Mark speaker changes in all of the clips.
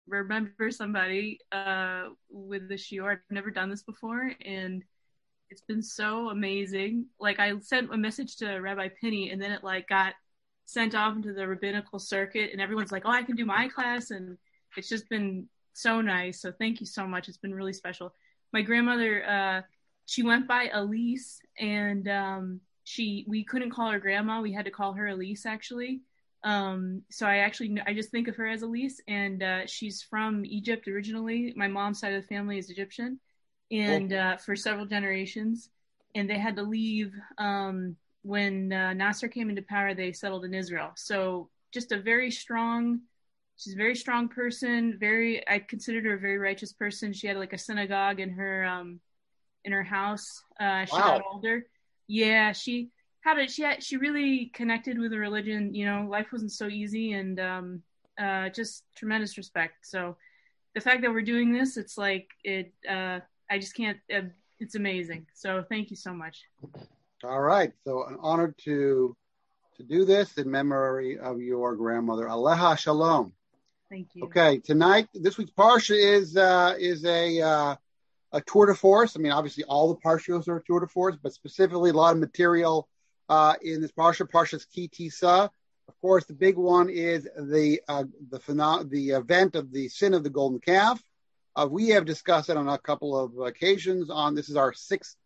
Speaker 1: remember somebody with the shiur. I've never done this before, and it's been so amazing. Like, I sent a message to Rabbi Penny, and then it like got sent off into the rabbinical circuit, and everyone's like, oh, I can do my class, and it's just been so nice. So thank you so much. It's been really special. My grandmother, she went by Elise, and we couldn't call her grandma. We had to call her Elise, actually. So I just think of her as Elise, and she's from Egypt originally. My mom's side of the family is Egyptian, and for several generations, and they had to leave when Nasser came into power. They settled in Israel. So just she's a very strong person. I considered her a very righteous person. She had like a synagogue in her house. She got older. Yeah, she really connected with the religion. You know, life wasn't so easy, and just tremendous respect. So the fact that we're doing this, it's like I just can't. It's amazing. So thank you so much.
Speaker 2: All right. So an honor to do this in memory of your grandmother. Aleha Shalom.
Speaker 1: Thank you.
Speaker 2: Okay. Tonight, this week's parsha is a tour de force. I mean, obviously all the parshas are a tour de force, but specifically a lot of material in this parsha. Parsha's Ki Tisa. Of course, the big one is the event of the sin of the golden calf. We have discussed it on a couple of occasions. This is our sixth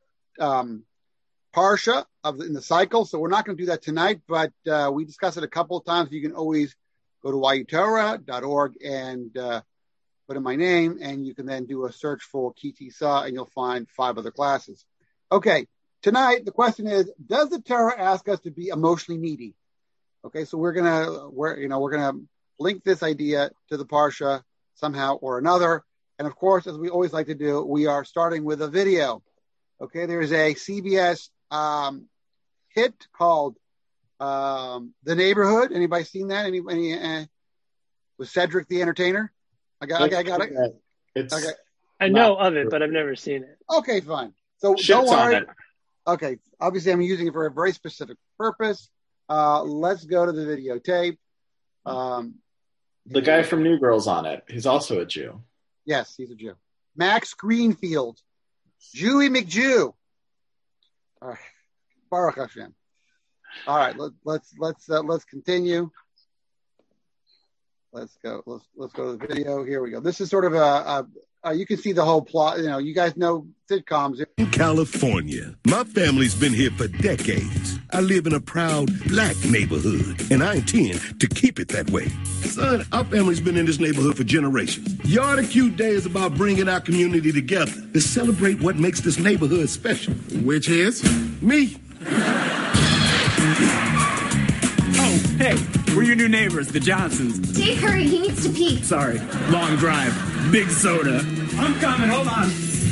Speaker 2: parsha in the cycle, so we're not going to do that tonight. But we discussed it a couple of times. You can always go to yutorah.org and put in my name, and you can then do a search for Ki Tisa, and you'll find 5 other classes. Okay, tonight the question is: does the Torah ask us to be emotionally needy? Okay, so we're gonna link this idea to the parsha somehow or another. And of course, as we always like to do, we are starting with a video. Okay, there's a CBS hit called The Neighborhood. Anybody seen that? Any with Cedric the Entertainer? I got it. Okay.
Speaker 3: I know of it, but I've never seen it.
Speaker 2: Okay, fine. So don't worry. Okay, obviously I'm using it for a very specific purpose. Let's go to the videotape.
Speaker 4: The guy from New Girl's on it. He's also a Jew.
Speaker 2: Yes, he's a Jew. Max Greenfield. Jewy McJew. All right. Baruch Hashem. All right, let's continue. Let's go to the video. Here we go. This is sort of you can see the whole plot. You know, you guys know sitcoms.
Speaker 5: In California, my family's been here for decades. I live in a proud black neighborhood, and I intend to keep it that way. Son, our family's been in this neighborhood for generations. Yard of Cute Day is about bringing our community together to celebrate what makes this neighborhood special. Which is? Me.
Speaker 6: Oh, hey, we're your new neighbors, the Johnsons.
Speaker 7: Dave, hurry, he needs to pee.
Speaker 6: Sorry, long drive, big soda. I'm coming, hold on.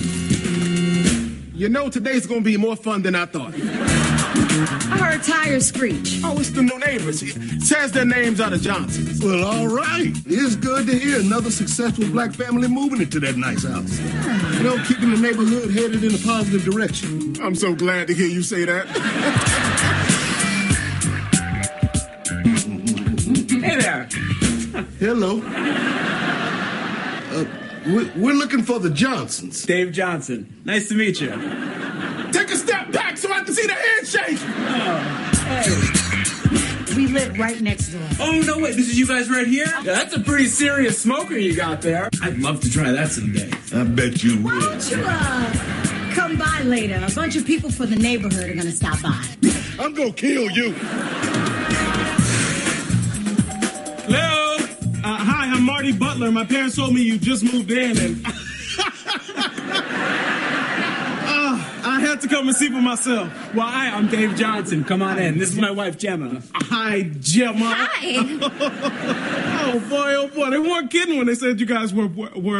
Speaker 5: You know, today's gonna be more fun than I thought.
Speaker 7: I heard tires screech.
Speaker 5: Oh, it's the new neighbors. It says their names are the Johnsons. Well, all right. It's good to hear another successful black family moving into that nice house. You know, keeping the neighborhood headed in a positive direction. I'm so glad to hear you say that.
Speaker 6: Hey there.
Speaker 5: Hello. We're looking for the Johnsons.
Speaker 6: Dave Johnson. Nice to meet you.
Speaker 5: Take a step back so I can see the handshake.
Speaker 7: Oh, hey. We live right next door.
Speaker 6: Oh, no, wait. This is you guys right here? Yeah, that's a pretty serious smoker you got there. I'd love to try that someday.
Speaker 5: I bet you
Speaker 7: Why
Speaker 5: would.
Speaker 7: don't you, come by later? A bunch of people from the neighborhood are going to stop by.
Speaker 5: I'm going to kill you.
Speaker 8: Hello. Hi, I'm Marty Butler. My parents told me you just moved in, and I had to come and see for myself.
Speaker 6: Well, hi, I'm Dave Johnson. Come on in. This is my wife, Gemma.
Speaker 8: Hi, Gemma.
Speaker 7: Hi.
Speaker 8: Oh boy. They weren't kidding when they said you guys were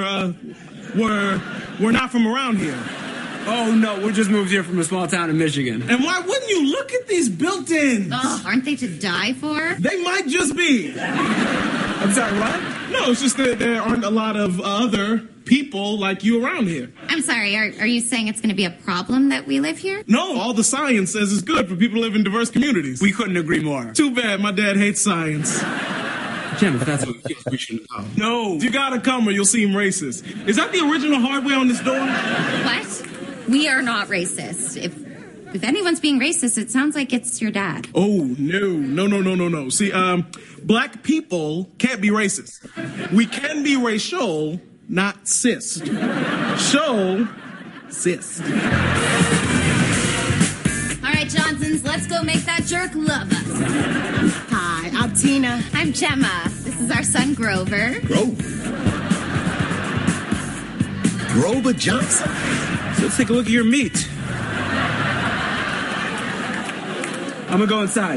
Speaker 8: not from around here.
Speaker 6: Oh, no, we just moved here from a small town in Michigan.
Speaker 8: And why wouldn't you look at these built-ins?
Speaker 7: Oh, aren't they to die for?
Speaker 8: They might just be.
Speaker 6: I'm sorry, what?
Speaker 8: No, it's just that there aren't a lot of other people like you around here.
Speaker 7: I'm sorry, are you saying it's going to be a problem that we live here?
Speaker 8: No, all the science says it's good for people to live in diverse communities.
Speaker 6: We couldn't agree more.
Speaker 8: Too bad, my dad hates science.
Speaker 6: Jim, if that's what it feels, we shouldn't come.
Speaker 8: No, you gotta come or you'll seem racist. Is that the original hardware on this door?
Speaker 9: What? We are not racist. If anyone's being racist, it sounds like it's your dad.
Speaker 8: Oh, no. See, black people can't be racist. We can be racial, not cis. Show, cis.
Speaker 9: All right, Johnsons, let's go make that jerk love us.
Speaker 7: Hi, I'm Tina.
Speaker 9: I'm Gemma. This is our son, Grover.
Speaker 5: Grover Johnson.
Speaker 6: So let's take a look at your meat. I'm gonna go inside.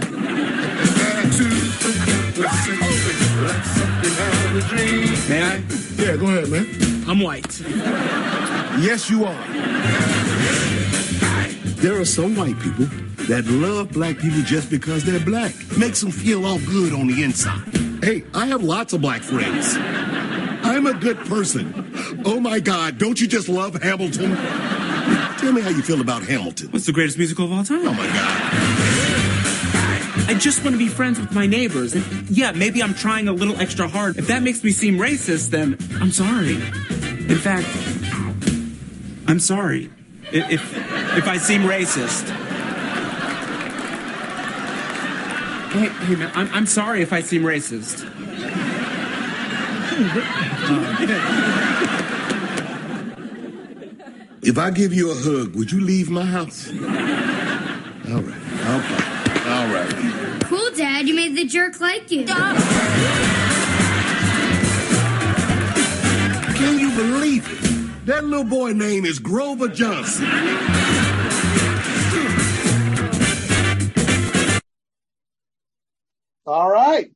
Speaker 6: May I?
Speaker 8: Yeah, go ahead, man.
Speaker 6: I'm white.
Speaker 5: Yes, you are. There are some white people that love black people just because they're black. Makes them feel all good on the inside. Hey, I have lots of black friends. I'm a good person. Oh my God, don't you just love Hamilton? Tell me how you feel about Hamilton.
Speaker 6: What's the greatest musical of all time?
Speaker 5: Oh my God.
Speaker 6: I just want to be friends with my neighbors. And yeah, maybe I'm trying a little extra hard. If that makes me seem racist, then I'm sorry. In fact, I'm sorry if I seem racist. Hey man, I'm sorry if I seem racist.
Speaker 5: If I give you a hug, would you leave my house? All right. Okay. All right.
Speaker 9: Cool, Dad. You made the jerk like you.
Speaker 5: Can you believe it? That little boy name is Grover Johnson.
Speaker 2: All right.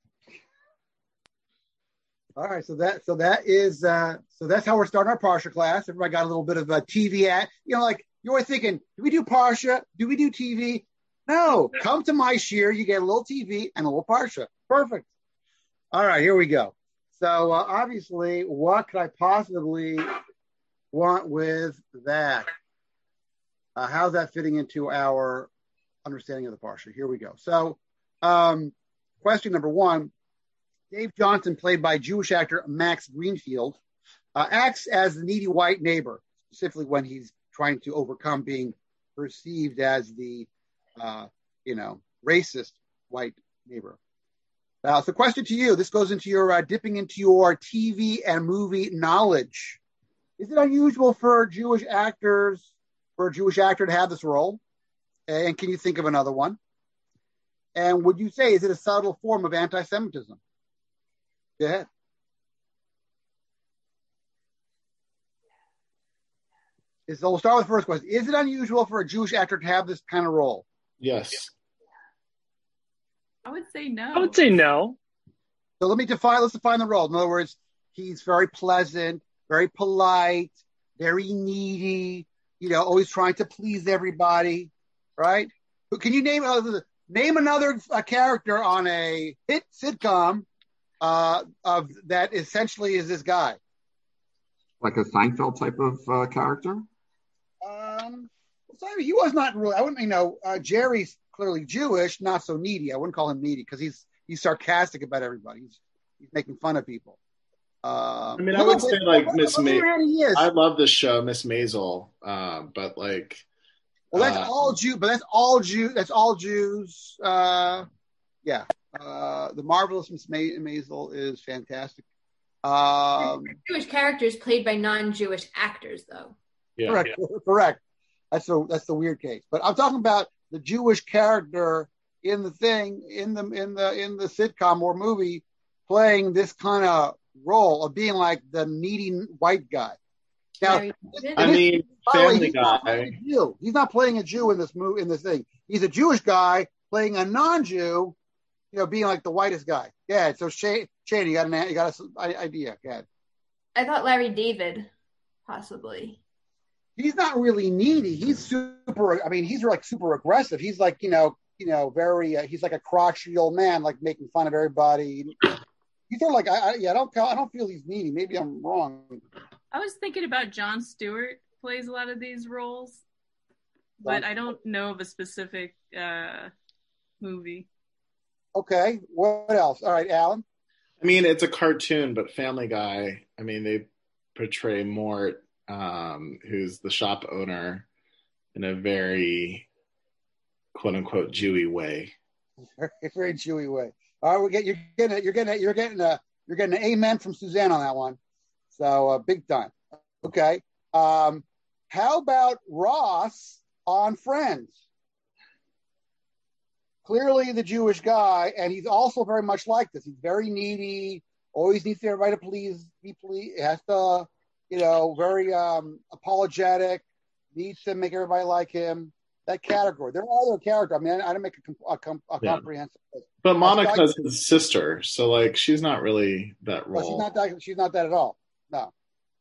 Speaker 2: So that's how we're starting our Parsha class. Everybody got a little bit of a TV ad. Like you're always thinking, do we do Parsha? Do we do TV? No, come to my shir. You get a little TV and a little Parsha. Perfect. All right, here we go. So obviously, what could I possibly want with that? How's that fitting into our understanding of the Parsha? Here we go. So question number one, Dave Johnson, played by Jewish actor Max Greenfield, acts as the needy white neighbor, specifically when he's trying to overcome being perceived as the racist white neighbor. So question to you, this goes into your dipping into your TV and movie knowledge. Is it unusual for a Jewish actor to have this role? And can you think of another one? And would you say, is it a subtle form of anti-Semitism? Go ahead. So we'll start with the first question. Is it unusual for a Jewish actor to have this kind of role?
Speaker 4: Yes.
Speaker 1: I would say no.
Speaker 3: I would say no.
Speaker 2: So let's define the role. In other words, he's very pleasant, very polite, very needy, always trying to please everybody, right? But can you name another character on a hit sitcom of that essentially is this guy?
Speaker 10: Like a Seinfeld type of character?
Speaker 2: He was not really. I wouldn't. Jerry's clearly Jewish, not so needy. I wouldn't call him needy because he's sarcastic about everybody. He's making fun of people.
Speaker 4: I would say like Miss Maisel. I love this show, Miss Maisel. But like,
Speaker 2: well, that's all Jew. But that's all Jew. That's all Jews. The marvelous Miss Maisel is fantastic.
Speaker 11: Jewish characters played by non-Jewish actors, though.
Speaker 2: Yeah. Correct. That's the weird case. But I'm talking about the Jewish character in the thing, in the sitcom or movie, playing this kind of role of being like the needy white guy. Now,
Speaker 4: Family Guy.
Speaker 2: He's not playing a Jew in this movie, in this thing. He's a Jewish guy playing a non-Jew, being like the whitest guy. Yeah. So Shane, you got an idea? Go ahead.
Speaker 11: I thought Larry David, possibly.
Speaker 2: He's not really needy. He's super. He's like super aggressive. He's like very. He's like a crotchety old man, like making fun of everybody. He's sort of like I don't feel he's needy. Maybe I'm wrong.
Speaker 1: I was thinking about Jon Stewart plays a lot of these roles, but I don't know of a specific movie.
Speaker 2: Okay. What else? All right, Alan.
Speaker 4: I mean, it's a cartoon, but Family Guy, I mean, they portray Mort, who's the shop owner, in a very quote unquote Jewy way.
Speaker 2: Very, very Jewy way. All right, you're getting an amen from Suzanne on that one. So big time. Okay. How about Ross on Friends? Clearly the Jewish guy, and he's also very much like this. He's very needy, always needs everybody to be pleased, has to, very apologetic, needs to make everybody like him. That category. They're all their character. I mean, I didn't make a comprehensive list.
Speaker 4: But Monica's his sister, so like she's not really that role.
Speaker 2: Well, she's not that at all. No.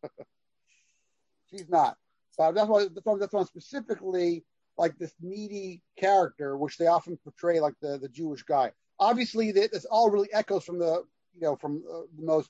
Speaker 2: She's not. So that's why specifically like this needy character, which they often portray like the Jewish guy. Obviously, this all really echoes from the most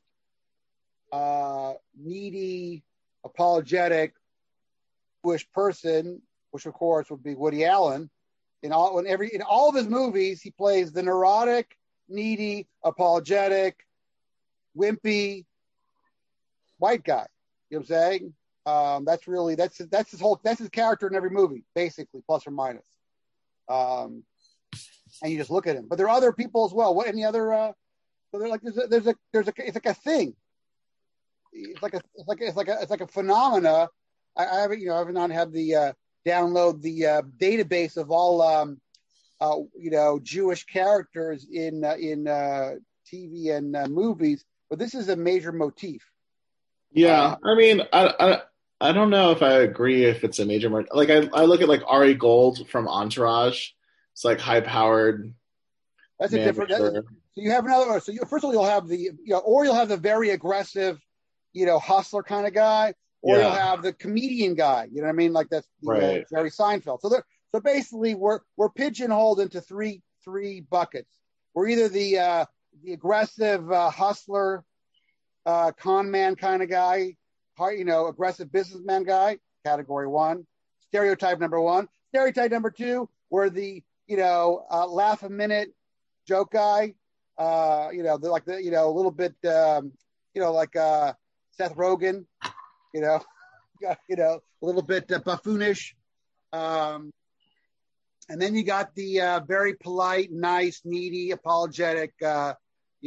Speaker 2: needy, apologetic Jewish person, which of course would be Woody Allen. In all of his movies, he plays the neurotic, needy, apologetic, wimpy white guy. You know what I'm saying? That's his character in every movie, basically, plus or minus. And you just look at him. But there are other people as well. What any other? So they're like there's it's like a thing. It's like a phenomena. I haven't not had the download the database of all Jewish characters in TV and movies, but this is a major motif.
Speaker 4: Yeah, I mean, I don't know if I agree if it's a major motif. Like I look at like Ari Gold from Entourage. It's like high powered.
Speaker 2: That's a different. So you have another. So first of all, you'll have or you'll have the very aggressive, hustler kind of guy. Or you'll have the comedian guy, you know what I mean? Like that's Jerry Seinfeld. So basically, we're pigeonholed into three buckets. We're either the aggressive hustler, con man kind of guy, aggressive businessman guy, category one. Stereotype number one. Stereotype number two, we're the laugh a minute joke guy. A little bit like Seth Rogen. A little bit buffoonish. And then you got the very polite, nice, needy, apologetic, character.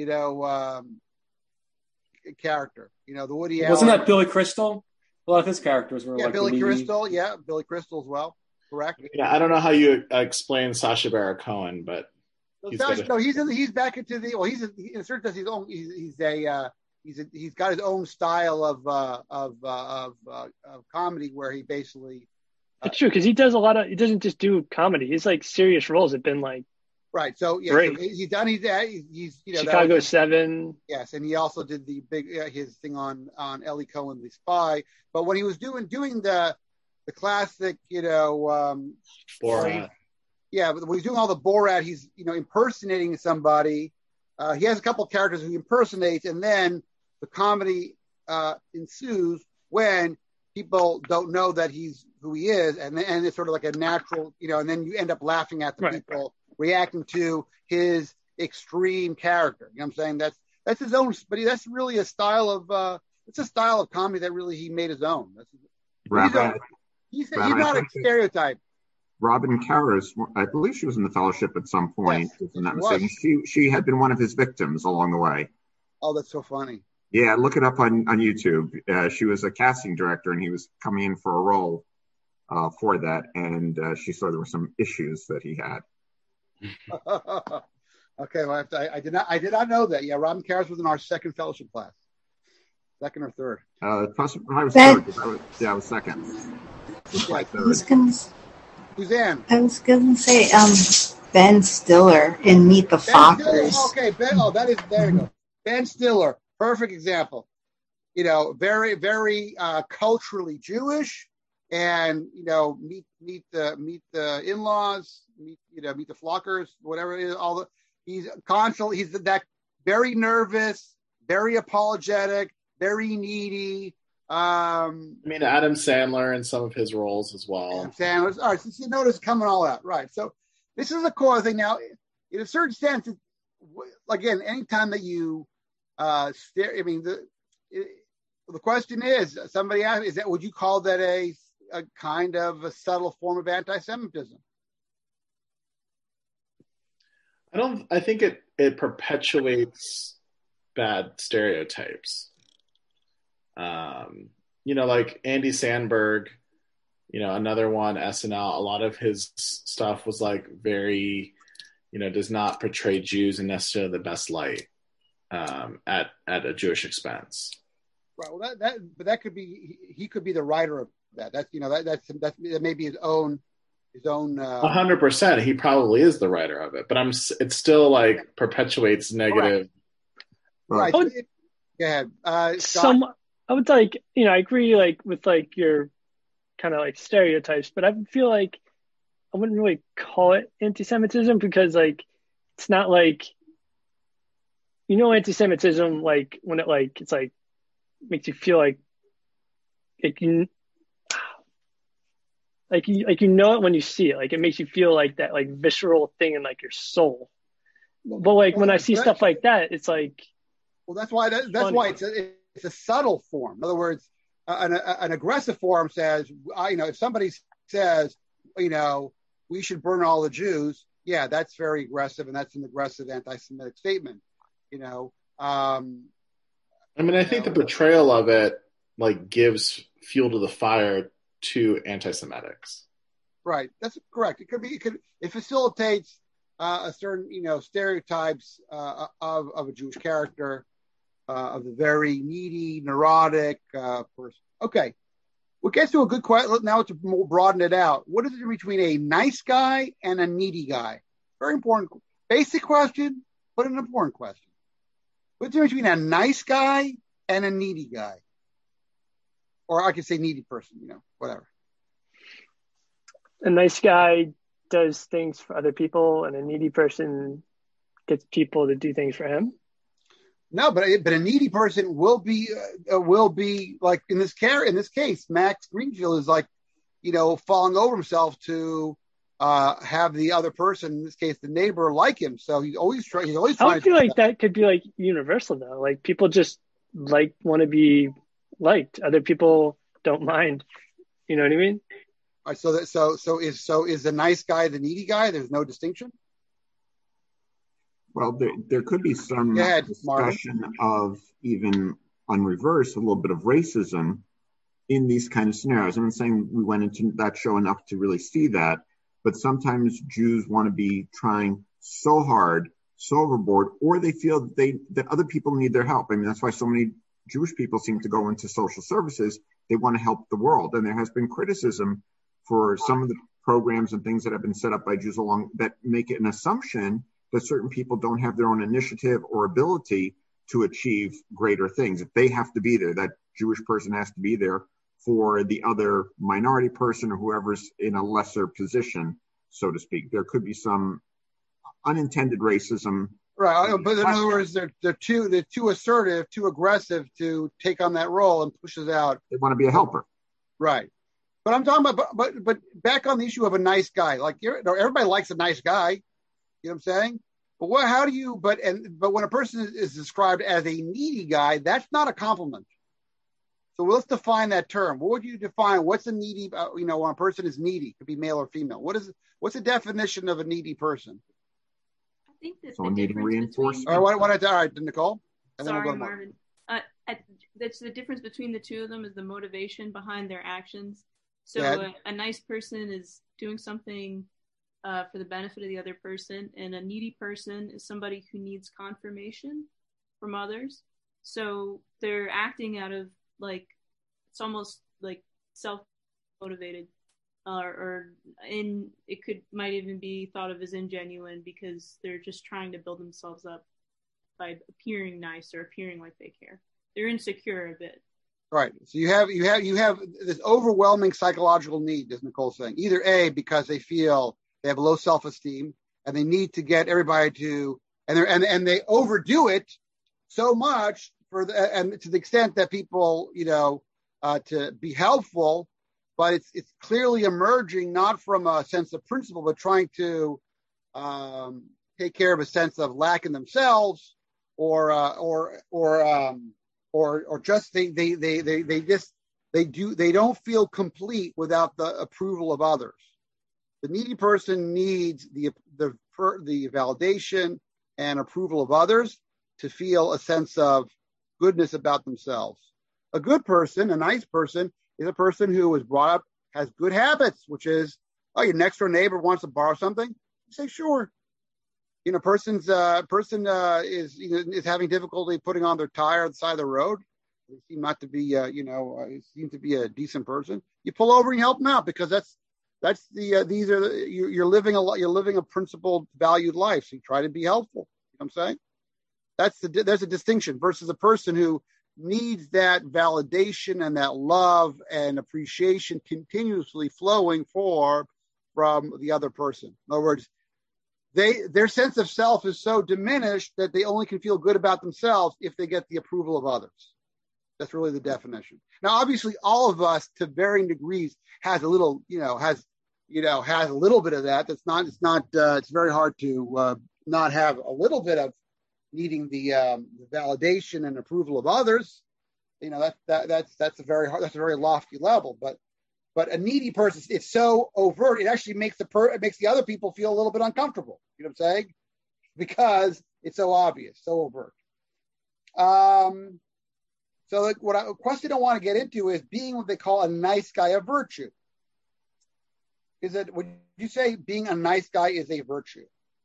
Speaker 2: The Woody Allen.
Speaker 12: Wasn't that Billy Crystal? A lot of his characters were like
Speaker 2: Billy Crystal. Yeah, Billy Crystal as well. Correct.
Speaker 4: Yeah, I don't know how you explain Sacha Baron Cohen, but
Speaker 2: he's back into the. Well, he's in certain sense his own. He's got his own style of comedy where he basically.
Speaker 3: It's true because he doesn't just do comedy. He's like serious roles have been like.
Speaker 2: Right. So yeah,
Speaker 3: great.
Speaker 2: He's
Speaker 3: Chicago 7.
Speaker 2: Yes, and he also did the big his thing on Ellie Cohen, The Spy. But when he was doing the classic, Borat. But when he's doing all the Borat, he's impersonating somebody. He has a couple of characters who he impersonates, and then the comedy ensues when people don't know that he's who he is, and it's sort of like a natural, and then you end up laughing at the people reacting to his extreme character. You know what I'm saying? That's his own, but that's really a style of it's a style of comedy that really he made his own. He's not a stereotype.
Speaker 10: Robin Karras, I believe she was in the Fellowship at some point. Yes, if I'm not mistaken. She had been one of his victims along the way.
Speaker 2: Oh, that's so funny.
Speaker 10: Yeah, look it up on YouTube. She was a casting director, and he was coming in for a role for that, and she saw there were some issues that he had.
Speaker 2: Okay, well, I did not know that. Yeah, Robin Karras was in our second fellowship class, second or third.
Speaker 10: I was third. I was second.
Speaker 2: Suzanne.
Speaker 13: I was going to say Ben Stiller in Meet the Fockers.
Speaker 2: Okay, Ben. Oh, there you go. Ben Stiller, perfect example. Very, very culturally Jewish, and meet the in-laws, meet the Flockers, whatever it is. He's constantly he's that very nervous, very apologetic, very needy.
Speaker 4: Adam Sandler in some of his roles as well.
Speaker 2: Adam Sandler. All right, so you notice coming all out, right? So this is a core thing. Now, in a certain sense, again, anytime that you I mean, the question is, somebody asked, would you call that a kind of a subtle form of anti-Semitism?
Speaker 4: I think it perpetuates bad stereotypes. Like Andy Samberg, another one, SNL, a lot of his stuff was like very, does not portray Jews in necessarily the best light at a Jewish expense.
Speaker 2: Right. Well, but that could be, he could be the writer of that. That's, that may be his own.
Speaker 4: 100%. He probably is the writer of it, but it still like perpetuates negative.
Speaker 2: Right. Go ahead.
Speaker 3: I would I agree with your kind of stereotypes, but I feel like I wouldn't really call it anti-Semitism because it's not anti-Semitism when it it's makes you feel like you know it when you see it. It makes you feel like that visceral thing in your soul. But when I see stuff like that, it's
Speaker 2: well, that's why it's a subtle form. In other words, an aggressive form says, if somebody says, we should burn all the Jews, yeah, that's very aggressive, and that's an aggressive anti-Semitic statement.
Speaker 4: I think the portrayal of it gives fuel to the fire to anti-Semitics.
Speaker 2: Right, that's correct. It facilitates a certain stereotypes of a Jewish character, of the very needy, neurotic person. Okay, what gets to a good question now to broaden it out? What is the difference between a nice guy and a needy guy? Very important, basic question, but an important question. What's the difference between a nice guy and a needy guy? Or I could say needy person, whatever.
Speaker 3: A nice guy does things for other people, and a needy person gets people to do things for him.
Speaker 2: No, but a needy person will be like in this case, Max Greenfield is falling over himself to have the other person, in this case, the neighbor, like him. So he's always trying.
Speaker 3: I feel like that could be universal though. People just want to be liked. Other people don't mind. You know what I mean?
Speaker 2: All right, so is the nice guy the needy guy? There's no distinction.
Speaker 10: Well, there could be some discussion of, even on reverse, a little bit of racism in these kind of scenarios. I'm not saying we went into that show enough to really see that, but sometimes Jews want to be trying so hard, so overboard, or they feel that other people need their help. That's why so many Jewish people seem to go into social services. They want to help the world. And there has been criticism for some of the programs and things that have been set up by Jews along that make it an assumption that certain people don't have their own initiative or ability to achieve greater things. If they have to be there, that Jewish person has to be there for the other minority person or whoever's in a lesser position, so to speak. There could be some unintended racism.
Speaker 2: Right, but in other words, they're too assertive, too aggressive to take on that role and pushes out.
Speaker 10: They want to be a helper.
Speaker 2: Right. But I'm talking about, but back on the issue of a nice guy. Everybody likes a nice guy. You know what I'm saying? But when a person is described as a needy guy, that's not a compliment. So let's define that term. What would you define? What's a needy? When a person is needy, it could be male or female. What's the definition of a needy person?
Speaker 1: I think that
Speaker 10: so needing reinforcement.
Speaker 2: All right, Nicole. And
Speaker 1: Sorry, then we'll go Marvin. That's the difference between the two of them is the motivation behind their actions. So a nice person is doing something for the benefit of the other person, and a needy person is somebody who needs confirmation from others. So they're acting out of it's almost self-motivated, might even be thought of as ingenuine because they're just trying to build themselves up by appearing nice or appearing like they care. They're insecure a bit.
Speaker 2: Right. So you have this overwhelming psychological need, as Nicole's saying. Either A, because they feel they have low self-esteem and they need to get everybody to, and they overdo it so much and to the extent that people, to be helpful, but it's clearly emerging not from a sense of principle, but trying to take care of a sense of lack in themselves just they don't feel complete without the approval of others. The needy person needs the validation and approval of others to feel a sense of goodness about themselves. A good person, a nice person, is a person who was brought up, has good habits, which is, your next door neighbor wants to borrow something, you say sure. Person is having difficulty putting on their tire on the side of the road. They seem not to be, seem to be a decent person. You pull over and you help them out because you're living a principled, valued life. So you try to be helpful. You know what I'm saying? There's a distinction versus a person who needs that validation and that love and appreciation continuously flowing from the other person. In other words, their sense of self is so diminished that they only can feel good about themselves if they get the approval of others. That's really the definition. Now, obviously, all of us, to varying degrees, has a little bit of that. It's very hard to not have a little bit of needing the validation and approval of others. That's a very lofty level. But a needy person, it's so overt, it actually makes the other people feel a little bit uncomfortable. You know what I'm saying? Because it's so obvious, so overt. So a question I want to get into is being what they call a nice guy a virtue. Would you say being a nice guy is a virtue?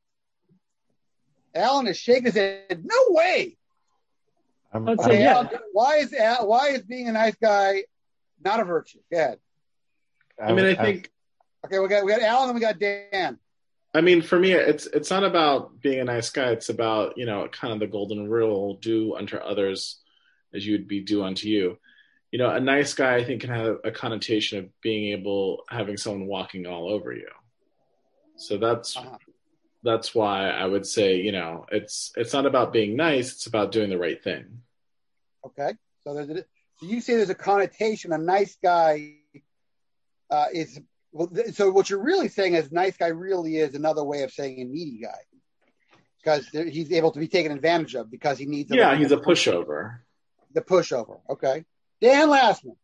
Speaker 2: Alan is shaking his head. No way. Okay, yeah. Alan, why is being a nice guy not a virtue? Go ahead.
Speaker 4: I think.
Speaker 2: Okay, we got Alan and we got Dan.
Speaker 4: I mean, for me, it's not about being a nice guy. It's about, kind of the golden rule: do unto others as you would be do unto you. A nice guy, I think, can have a connotation of having someone walking all over you. So that's why I would say, it's not about being nice. It's about doing the right thing.
Speaker 2: Okay. So you say there's a connotation. A nice guy is. Well, so what you're really saying is nice guy really is another way of saying a needy guy, because he's able to be taken advantage of because he needs.
Speaker 4: Yeah, he's a pushover.
Speaker 2: The pushover. Okay. Dan Lastman.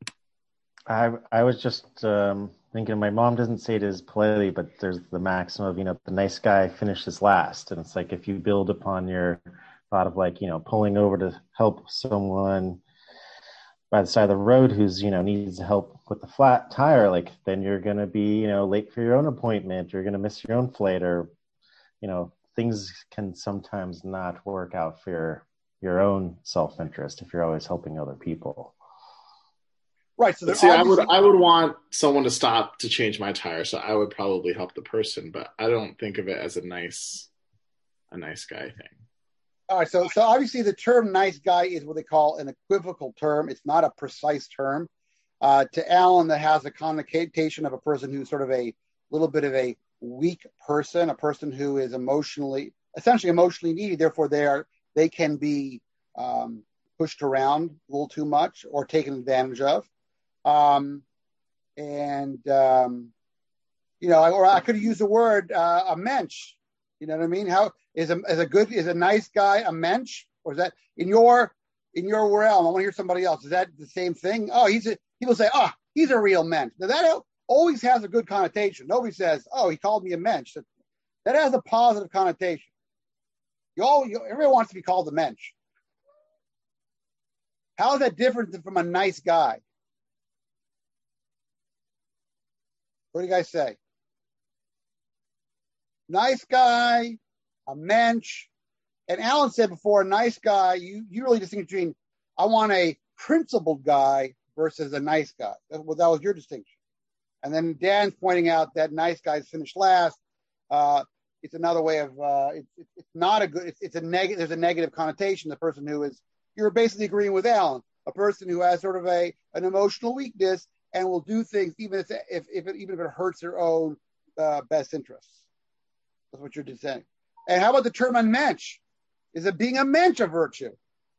Speaker 14: I was just thinking, my mom doesn't say it as politely, but there's the maxim of, the nice guy finishes last. And it's like, if you build upon your thought of pulling over to help someone by the side of the road who's, needs help with the flat tire, then you're going to be, late for your own appointment. You're going to miss your own flight, or, things can sometimes not work out for your own self-interest if you're always helping other people.
Speaker 2: Right. So
Speaker 4: I would want someone to stop to change my tire, so I would probably help the person, but I don't think of it as a nice guy thing.
Speaker 2: All right. So obviously the term nice guy is what they call an equivocal term. It's not a precise term. To Alan, that has a connotation of a person who's sort of a little bit of a weak person, a person who is essentially emotionally needy. Therefore, they can be pushed around a little too much or taken advantage of. Or I could use the word a mensch. You know what I mean? How is a nice guy a mensch, or is that in your realm? I want to hear somebody else. Is that the same thing? Oh, people say, he's a real mensch. Now that always has a good connotation. Nobody says, he called me a mensch. That has a positive connotation. Everyone wants to be called a mensch. How is that different from a nice guy? What do you guys say? Nice guy, a mensch. And Alan said before, a nice guy, you really distinguish between, I want a principled guy versus a nice guy. That was your distinction. And then Dan's pointing out that nice guys finish last. It's another way of, it's not a good, it's a negative, there's a negative connotation. The person who is, you're basically agreeing with Alan, a person who has sort of an emotional weakness and will do things even if it hurts their own best interests. That's what you're just saying. And how about the term a mensch? Is it being a mensch a virtue?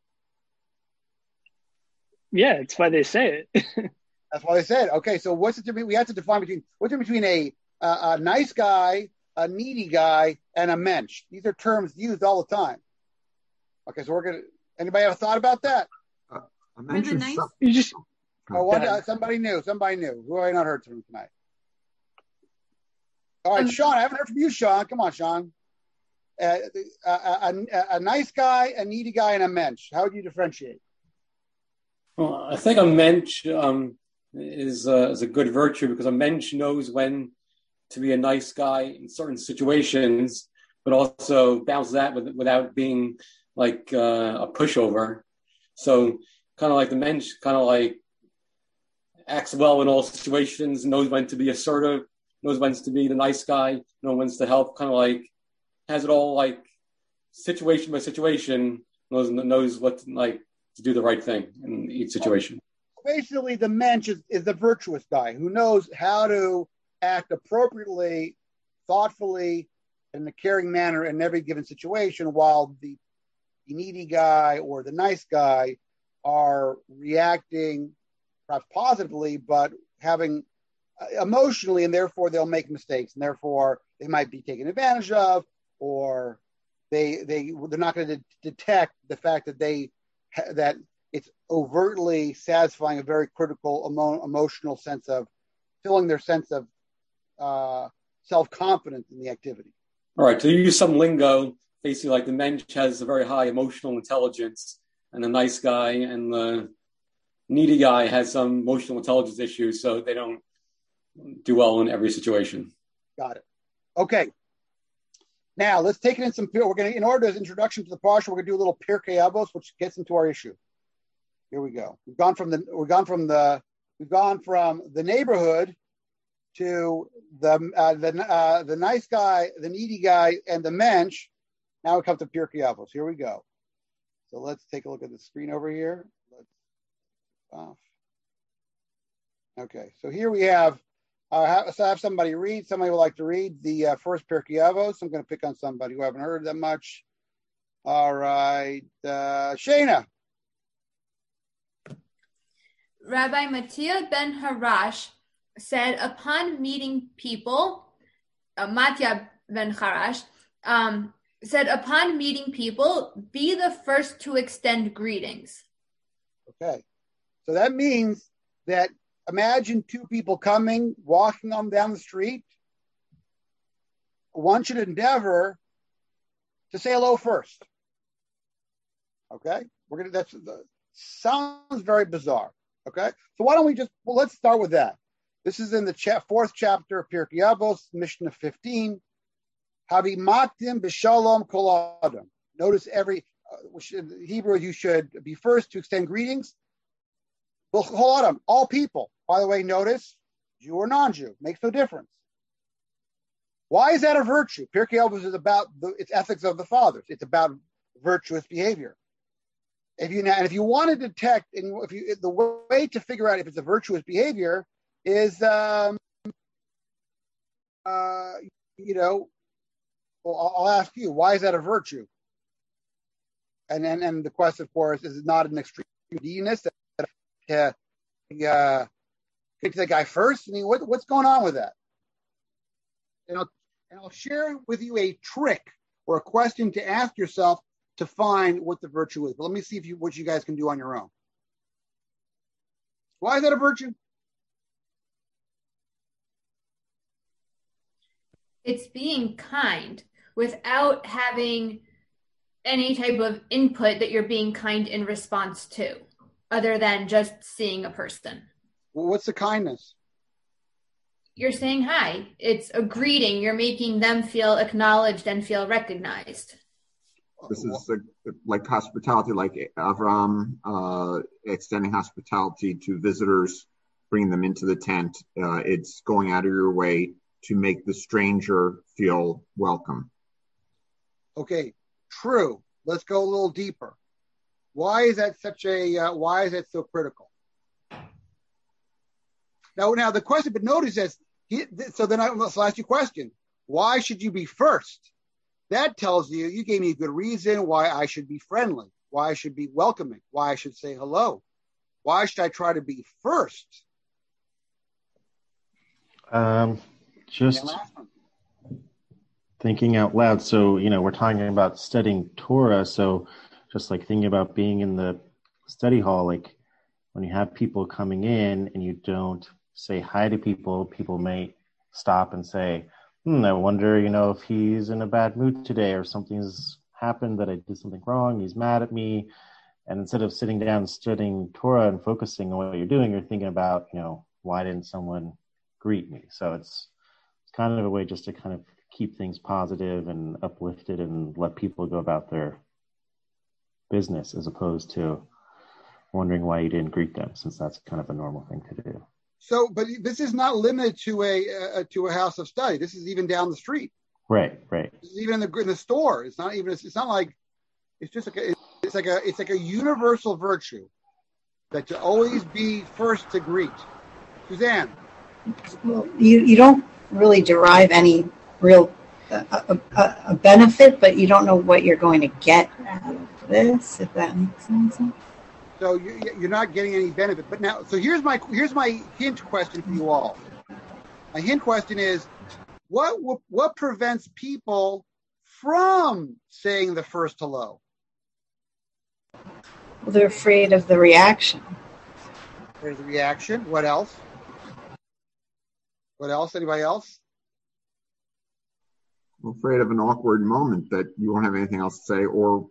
Speaker 3: Yeah, it's why they say it.
Speaker 2: That's why they say it. Okay, so what's the difference? We have to define what's the difference between a nice guy, a needy guy, and a mensch. These are terms used all the time. Okay, so anybody have a thought about that?
Speaker 10: I mentioned
Speaker 2: somebody new. Who have I not heard from tonight? All right, Sean, I haven't heard from you, Sean. Come on, Sean. A nice guy, a needy guy, and a mensch. How would you differentiate?
Speaker 12: Well, I think a mensch is a good virtue, because a mensch knows when to be a nice guy in certain situations, but also balances that without being like a pushover. So kind of like the mensch, kind of like acts well in all situations, knows when to be assertive, knows when to be the nice guy, knows when to help, kind of like has it all like situation by situation, knows what like to do the right thing in each situation.
Speaker 2: Basically, the mensch is the virtuous guy who knows how to act appropriately, thoughtfully, in a caring manner in every given situation, while the needy guy or the nice guy are reacting perhaps positively, but having emotionally, and therefore they'll make mistakes, and therefore they might be taken advantage of, or they're not going to detect the fact that it's overtly satisfying a very critical emotional sense of filling their sense of self-confidence in the activity.
Speaker 12: All right, to use some lingo, basically like the mensch has a very high emotional intelligence, and the nice guy and the needy guy has some emotional intelligence issues, so they don't do well in every situation.
Speaker 2: Got it. Okay. Now let's take it in some. We're going to, in order as introduction to the parsha, we're going to do a little Pirkei Avos, which gets into our issue. Here we go. We've gone from the neighborhood to the nice guy, the needy guy, and the mensch. Now we come to Pirkei Avos. Here we go. So let's take a look at the screen over here. Okay, so here we have. Have somebody read. Somebody would like to read the first Pirkei Avos. I'm going to pick on somebody who I haven't heard that much. All right, Shana.
Speaker 11: Rabbi Mattia ben Harash said, upon meeting people, Mattia ben Harash said, upon meeting people, be the first to extend greetings.
Speaker 2: Okay, so that means that imagine two people walking on down the street. One should endeavor to say hello first. Okay, sounds very bizarre. Okay, so why don't we let's start with that. This is in the fourth chapter of Pirkei Avos, Mishnah 15. Habimatim b'shalom kol adam. Notice Hebrew, you should be first to extend greetings. Kol adam, all people. By the way, notice Jew or non-Jew makes no difference. Why is that a virtue? Pirkei Avos is about its ethics of the fathers. It's about virtuous behavior. If you want to detect, the way to figure out if it's a virtuous behavior is, I'll ask you, why is that a virtue? And the question, of course, is not an extreme neediness to get to the guy first. I mean, what's going on with that? And I'll share with you a trick or a question to ask yourself to find what the virtue is. But let me see what you guys can do on your own. Why is that a virtue?
Speaker 11: It's being kind without having any type of input that you're being kind in response to, other than just seeing a person.
Speaker 2: Well, what's the kindness?
Speaker 11: You're saying hi. It's a greeting. You're making them feel acknowledged and feel recognized.
Speaker 10: This is like hospitality, like Avram extending hospitality to visitors, bringing them into the tent. It's going out of your way to make the stranger feel welcome. Okay, true. Let's go a little deeper. Why is that why is that so critical? Now the question, but notice this. So then I must ask you a question. Why should you be first? That tells you gave me a good reason why I should be friendly, why I should be welcoming, why I should say hello. Why should I try to be first?
Speaker 14: Just thinking out loud. So, we're talking about studying Torah. So just like thinking about being in the study hall, like when you have people coming in and you don't say hi to people, people may stop and say, I wonder, if he's in a bad mood today or something's happened that I did something wrong. He's mad at me. And instead of sitting down and studying Torah and focusing on what you're doing, you're thinking about, why didn't someone greet me? So it's kind of a way just to kind of keep things positive and uplifted and let people go about their business as opposed to wondering why you didn't greet them, since that's kind of a normal thing to do.
Speaker 2: So, but this is not limited to a house of study. This is even down the street.
Speaker 14: Right.
Speaker 2: This is even in the store. It's not even. It's not like it's just like a universal virtue that to always be first to greet. Suzanne.
Speaker 13: Well, you don't really derive any real a benefit, but you don't know what you're going to get out of this, if that makes sense.
Speaker 2: So you're not getting any benefit. But now, so here's my hint question for you all. My hint question is, what prevents people from saying the first hello?
Speaker 13: Well, they're afraid of the reaction.
Speaker 2: There's the reaction. What else? Anybody else?
Speaker 10: I'm afraid of an awkward moment that you won't have anything else to say, or,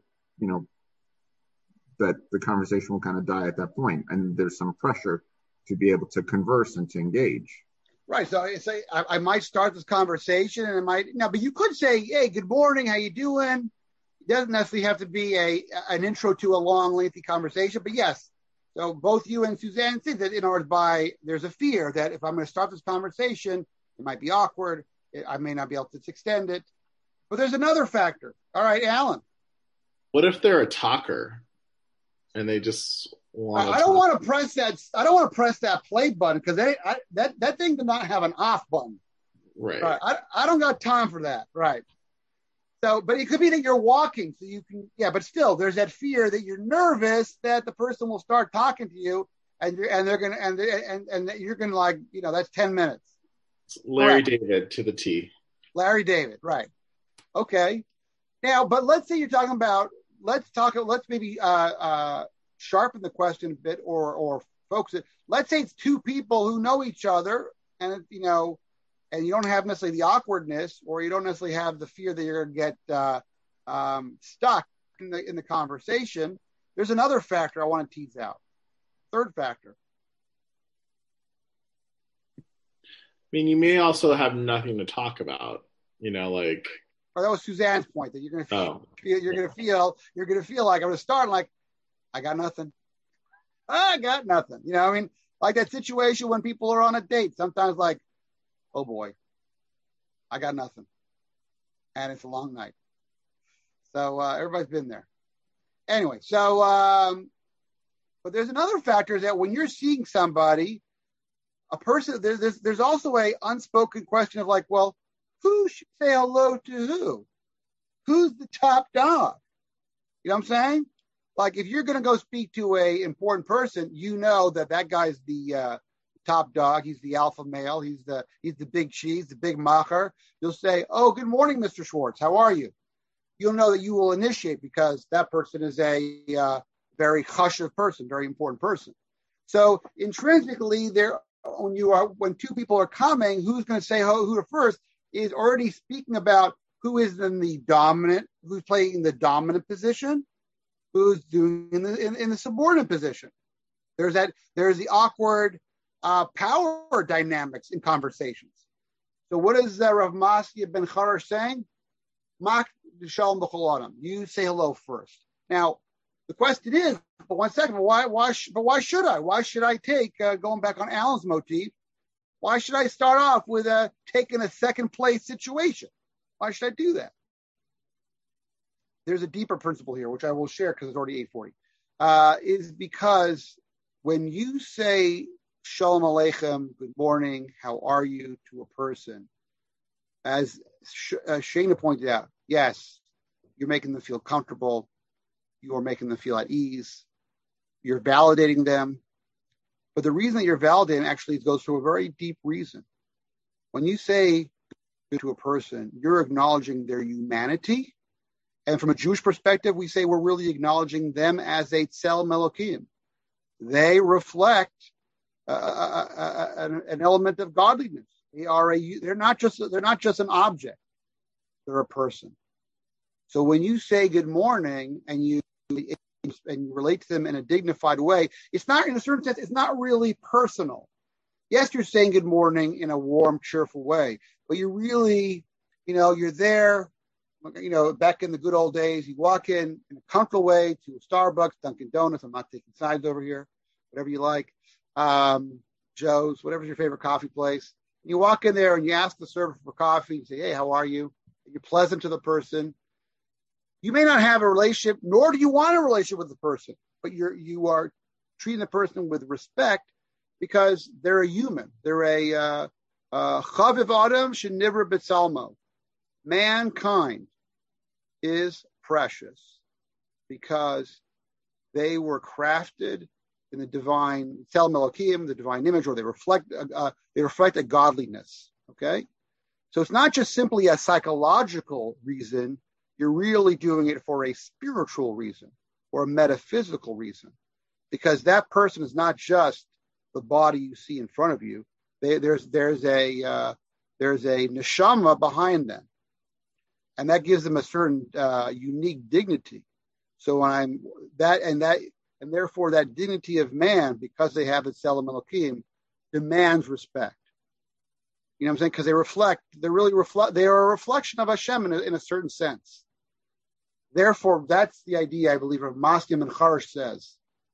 Speaker 10: that the conversation will kind of die at that point. And there's some pressure to be able to converse and to engage.
Speaker 2: Right. So I might start this conversation and but you could say, hey, good morning. How you doing? It doesn't necessarily have to be an intro to a long, lengthy conversation, but yes. So both you and Suzanne see that there's a fear that if I'm going to start this conversation, it might be awkward. I may not be able to extend it. But there's another factor. All right, Alan.
Speaker 4: What if they're a talker and they just want
Speaker 2: I don't want to press that play button because that thing does not have an off button.
Speaker 4: Right.
Speaker 2: I don't got time for that. Right. So, but it could be that you're walking, so you can, but still, there's that fear that you're nervous that the person will start talking to you, and you're gonna like, that's 10 minutes.
Speaker 4: Larry David to the T.
Speaker 2: Larry David, right? Okay. Now, but let's say you're talking about. Let's maybe sharpen the question a bit, or focus it. Let's say it's two people who know each other, and and you don't have necessarily the awkwardness, or you don't necessarily have the fear that you're going to get stuck in the conversation. There's another factor I want to tease out. Third factor.
Speaker 4: I mean, you may also have nothing to talk about. Like.
Speaker 2: Or that was Suzanne's point, that you're going to feel like I'm going to start like I got nothing. Like that situation when people are on a date. Sometimes like, oh boy, I got nothing. And it's a long night. So everybody's been there. Anyway, so, but there's another factor is that when you're seeing somebody, a person, there's also a unspoken question of like, well, who should say hello to who? Who's the top dog? You know what I'm saying? Like if you're going to go speak to a important person, that guy's the top dog. He's the alpha male. He's the big cheese, the big macher. You'll say, "Oh, good morning, Mr. Schwartz. How are you?" You'll know that you will initiate because that person is a very chashuv person, very important person. So intrinsically, when two people are coming, who's going to say who first is already speaking about who is who's playing the dominant position, who's doing in the subordinate position. There's the awkward power dynamics in conversations. So what is Rav Masya ben Charash saying? You say hello first. Now, the question is, but 1 second, why should I? Why should I take, going back on Alan's motif, why should I start off with taking a second place situation? Why should I do that? There's a deeper principle here, which I will share because it's already 8:40. Is because when you say Shalom Aleichem, good morning, how are you, to a person, as Shana pointed out, yes, you're making them feel comfortable, you're making them feel at ease, you're validating them. But the reason that you're validating actually goes to a very deep reason. When you say to a person, you're acknowledging their humanity And from a Jewish perspective, we say we're really acknowledging them as a Tselem Elokim. They reflect an element of godliness. They're not just an object. They're a person. So when you say good morning and you relate to them in a dignified way, it's not, in a certain sense, it's not really personal. Yes, you're saying good morning in a warm, cheerful way, but you're really, you're there. Back in the good old days, you walk in a comfortable way to a Starbucks, Dunkin' Donuts. I'm not taking sides over here. Whatever you like, Joe's, whatever's your favorite coffee place. You walk in there and you ask the server for coffee. You say, "Hey, how are you?" You're pleasant to the person. You may not have a relationship, nor do you want a relationship with the person, but you are treating the person with respect because they're a human. They're a chaviv adam shenivra b'tzalmo. Mankind is precious because they were crafted in the divine Tselem Elokim, the divine image, or they reflect a godliness. Okay, so it's not just simply a psychological reason. You're really doing it for a spiritual reason or a metaphysical reason, because that person is not just the body you see in front of you. There's a neshama behind them, and that gives them a certain unique dignity. So and therefore that dignity of man, because they have the Tselem Elokim, demands respect. You know what I'm saying? Because they are a reflection of Hashem in a certain sense. Therefore, that's the idea, I believe, of Masya Ben Charash says,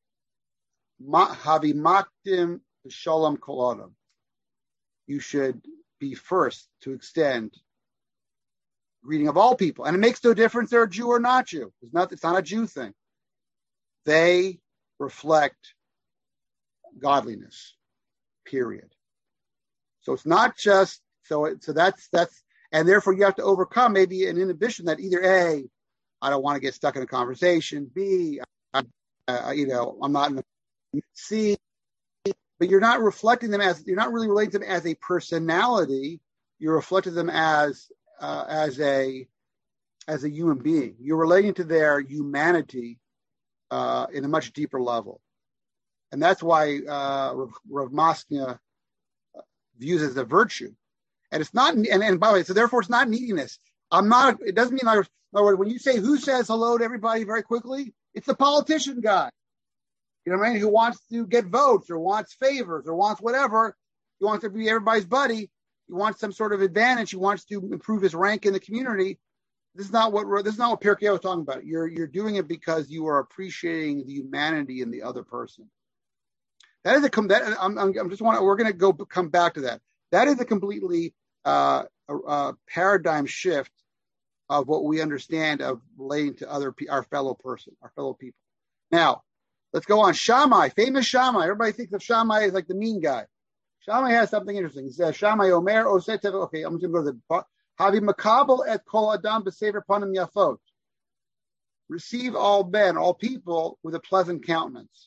Speaker 2: Havi maktim shalom kol adam. You should be first to extend greeting of all people. And it makes no difference they're a Jew or not Jew. It's not a Jew thing. They reflect godliness, period. So it's not just, so that's, and therefore you have to overcome maybe an inhibition that either A, I don't want to get stuck in a conversation, B, I'm not in the, C, but you're not reflecting them you're not really relating to them as a personality. You're reflecting them as a human being. You're relating to their humanity in a much deeper level. And that's why Rav Masnia views it as a virtue. And it's not, and by the way, so therefore it's not neediness. It doesn't mean, in other words, when you say who says hello to everybody very quickly, it's the politician guy. You know what I mean? Who wants to get votes or wants favors or wants whatever. He wants to be everybody's buddy. He wants some sort of advantage. He wants to improve his rank in the community. This is not what Pirkei was talking about. You're doing it because you are appreciating the humanity in the other person. That is we're going to come back to that. That is a completely paradigm shift of what we understand of relating to our fellow people. Now, let's go on. Shammai, famous Shammai. Everybody thinks of Shammai as like the mean guy. Shammai has something interesting. He says, Shammai Omer Osetev. Okay, I'm just going to go to the Havi Makabel et Kol Adam B'Sever Panim Yafot. Receive all men, all people, with a pleasant countenance.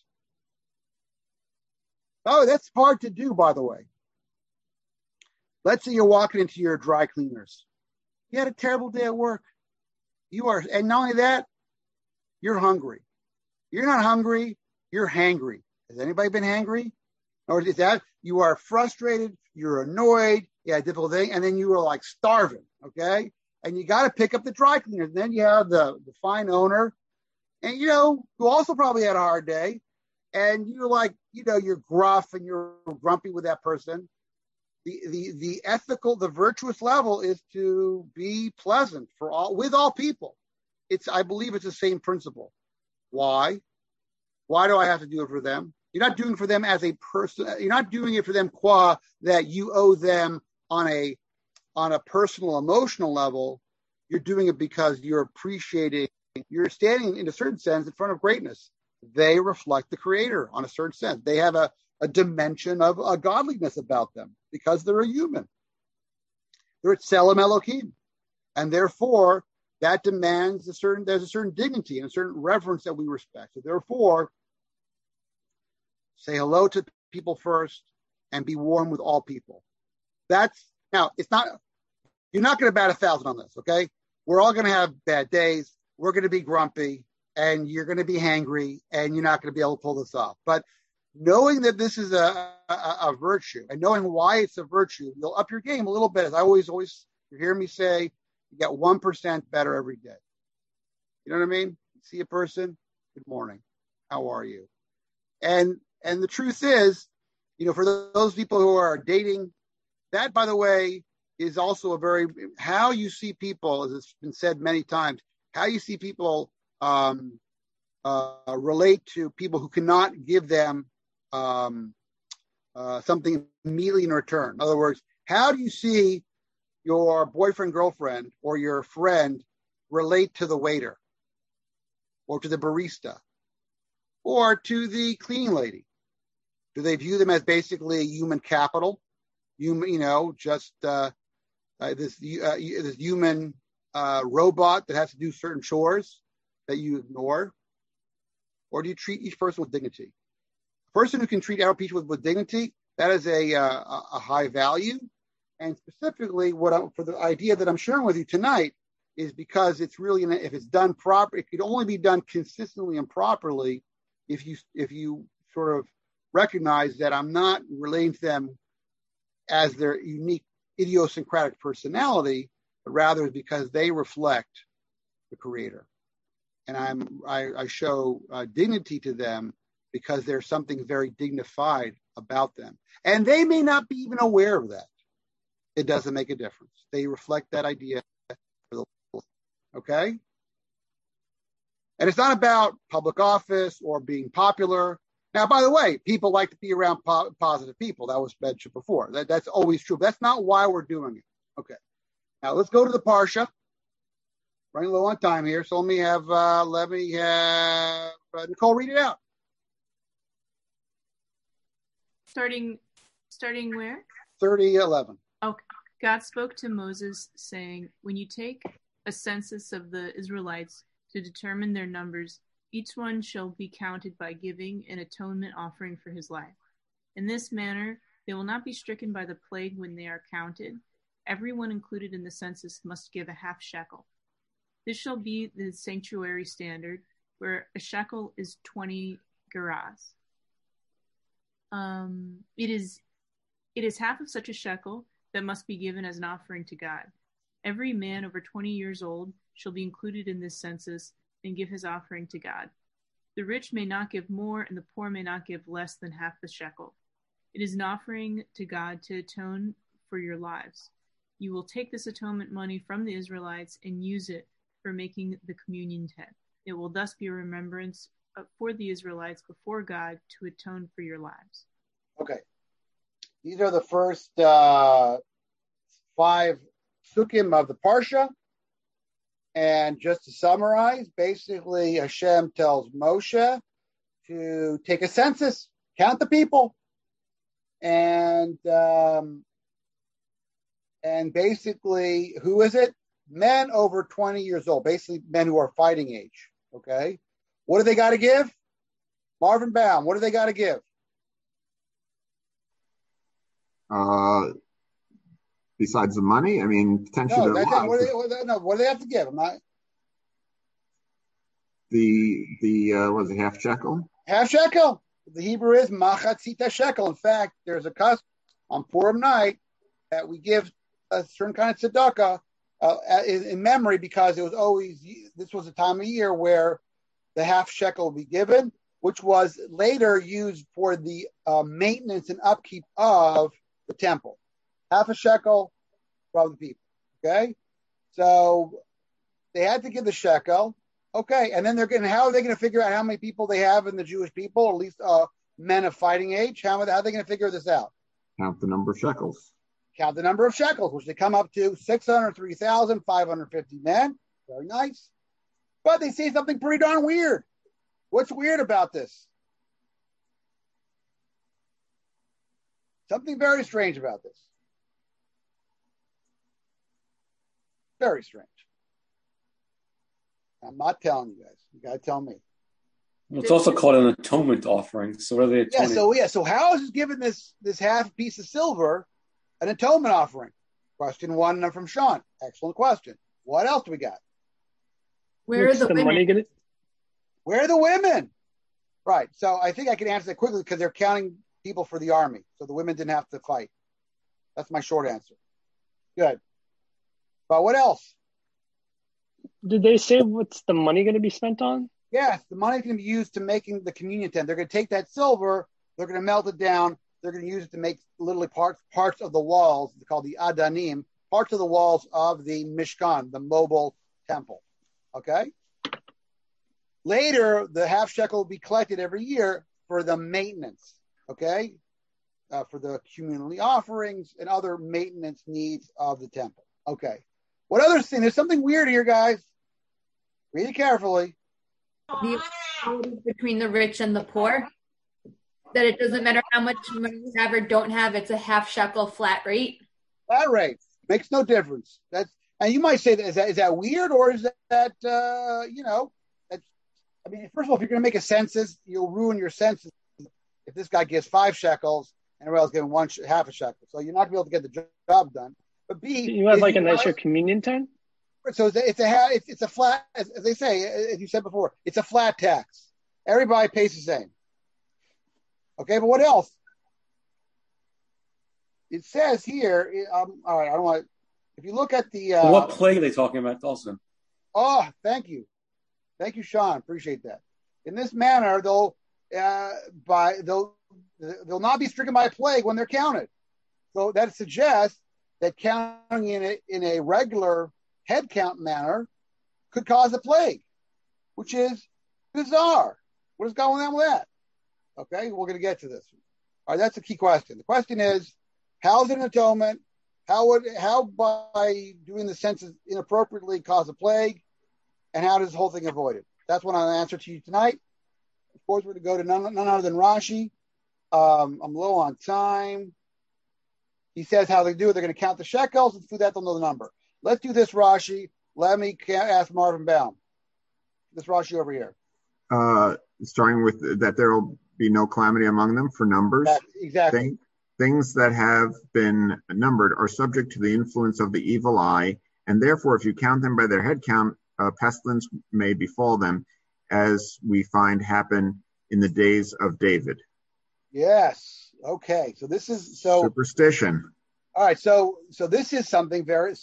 Speaker 2: Oh, that's hard to do, by the way. Let's say you're walking into your dry cleaners. You had a terrible day at work. And not only that, you're hungry. You're not hungry, you're hangry. Has anybody been hangry? Or is that you are frustrated, you're annoyed, you had a difficult thing, and then you were like starving, okay? And you got to pick up the dry cleaners. And then you have the fine owner, and who also probably had a hard day, and you're like, you're gruff and you're grumpy with that person. The ethical, the virtuous level is to be pleasant with all people. I believe it's the same principle. Why? Why do I have to do it for them? You're not doing it for them as a person. You're not doing it for them qua that you owe them on a personal, emotional level. You're doing it because you're standing in a certain sense in front of greatness. They reflect the Creator on a certain sense. They have a dimension of a godliness about them because they're a human. They're at Tselem Elokim. And therefore, that demands there's a certain dignity and a certain reverence that we respect. So therefore, say hello to people first and be warm with all people. You're not going to bat 1,000 on this, okay? We're all going to have bad days. we're going to be grumpy and you're going to be hangry and you're not going to be able to pull this off. But knowing that this is a virtue and knowing why it's a virtue, you'll up your game a little bit. As I always, you hear me say, you get 1% better every day. You know what I mean? You see a person, good morning. How are you? And the truth is, for those people who are dating, that, by the way, is also how you see people, as it's been said many times, how you see people relate to people who cannot give them something immediately in return. In other words, how do you see your boyfriend, girlfriend, or your friend relate to the waiter or to the barista or to the cleaning lady? Do they view them as basically human capital? This human robot that has to do certain chores that you ignore? Or do you treat each person with dignity? A person who can treat every person with dignity, that is a high value. And specifically, for the idea that I'm sharing with you tonight is because it's really, if it's done proper, it could only be done consistently and properly if you sort of recognize that I'm not relating to them as their unique idiosyncratic personality, but rather because they reflect the Creator. And I show dignity to them because there's something very dignified about them. And they may not be even aware of that. It doesn't make a difference. They reflect that idea. Okay? And it's not about public office or being popular. Now, by the way, people like to be around positive people. That was mentioned before. That's always true. That's not why we're doing it. Okay. Now, let's go to the Parsha. Running low on time here, so let me have Nicole read it out.
Speaker 1: Starting where?
Speaker 2: 30:11.
Speaker 1: Okay. God spoke to Moses, saying, "When you take a census of the Israelites to determine their numbers, each one shall be counted by giving an atonement offering for his life. In this manner, they will not be stricken by the plague when they are counted. Everyone included in the census must give a half shekel. This shall be the sanctuary standard, where a shekel is 20 gerahs. It is half of such a shekel that must be given as an offering to God. Every man over 20 years old shall be included in this census and give his offering to God. The rich may not give more, and the poor may not give less than half the shekel. It is an offering to God to atone for your lives. You will take this atonement money from the Israelites and use it for making the communion tent. It will thus be a remembrance for the Israelites before God to atone for your lives."
Speaker 2: Okay. These are the first 5 sukkim of the Parsha. And just to summarize, basically Hashem tells Moshe to take a census, count the people. And basically, who is it? Men over 20 years old, basically men who are fighting age. Okay. What do they got to give? Marvin Baum, what do they got to give?
Speaker 10: Besides the money, I mean, potentially.
Speaker 2: What do they have to give?
Speaker 10: Was it half shekel?
Speaker 2: Half shekel. The Hebrew is machatzita shekel. In fact, there's a custom on Purim night that we give a certain kind of tzedakah in memory, because this was a time of year where the half shekel will be given, which was later used for the maintenance and upkeep of the temple. Half a shekel from the people. Okay, so they had to give the shekel. Okay, and then how are they going to figure out how many people they have in the Jewish people, or at least men of fighting age? How are they going to figure this out?
Speaker 10: Count the number of shekels.
Speaker 2: Count the number of shekels, which they come up to 603,550 men. Very nice. But they say something pretty darn weird. What's weird about this? Something very strange about this. Very strange. I'm not telling you guys. You got to tell me.
Speaker 12: Well, it's also called an atonement offering. So what are they atoning?
Speaker 2: So how is given this half piece of silver an atonement offering? Question 1 from Sean. Excellent question. What else do we got?
Speaker 11: Where are the women?
Speaker 2: Where are the women? Right. So I think I can answer that quickly because they're counting people for the army. So the women didn't have to fight. That's my short answer. Good. But what else?
Speaker 3: Did they say what's the money going to be spent on?
Speaker 2: Yes, the money's going to be used to making the communion tent. They're going to take that silver, they're going to melt it down, they're going to use it to make literally parts of the walls, called the Adanim, parts of the walls of the Mishkan, the mobile temple. Okay? Later, the half shekel will be collected every year for the maintenance. Okay? For the community offerings and other maintenance needs of the temple. Okay. What other thing? There's something weird here, guys. Read it carefully.
Speaker 11: The equality between the rich and the poor. That it doesn't matter how much money you have or don't have, it's a half shekel flat rate.
Speaker 2: Flat rate. Makes no difference. And you might say, is that weird, or is that first of all, if you're going to make a census, you'll ruin your census if this guy gives 5 shekels and everybody else giving half a shekel. So you're not going to be able to get the job done. But B,
Speaker 3: you have like a nicer communion tent.
Speaker 2: So it's a flat, as they say, as you said before, it's a flat tax. Everybody pays the same. Okay, but what else? It says here. All right, I don't want. If you look at the
Speaker 12: what plague are they talking about, also?
Speaker 2: Oh, thank you, Sean. Appreciate that. In this manner, they'll not be stricken by a plague when they're counted. So that suggests that counting in a regular head count manner could cause a plague, which is bizarre. What is going on with that? Okay, we're going to get to this. All right, that's a key question. The question is, how is it an atonement? How by doing the census inappropriately cause a plague? And how does the whole thing avoid it? That's what I'll answer to you tonight. Of course, we're going to go to none other than Rashi. I'm low on time. He says how they do it. They're going to count the shekels, and through that they'll know the number. Let's do this, Rashi. Let me ask Marvin Baum. This Rashi over here.
Speaker 10: Starting with that there will be no calamity among them for numbers.
Speaker 2: Exactly.
Speaker 10: Things that have been numbered are subject to the influence of the evil eye, and therefore if you count them by their head count, pestilence may befall them, as we find happen in the days of David.
Speaker 2: Yes. Okay. So this is
Speaker 10: superstition.
Speaker 2: All right. So this is something this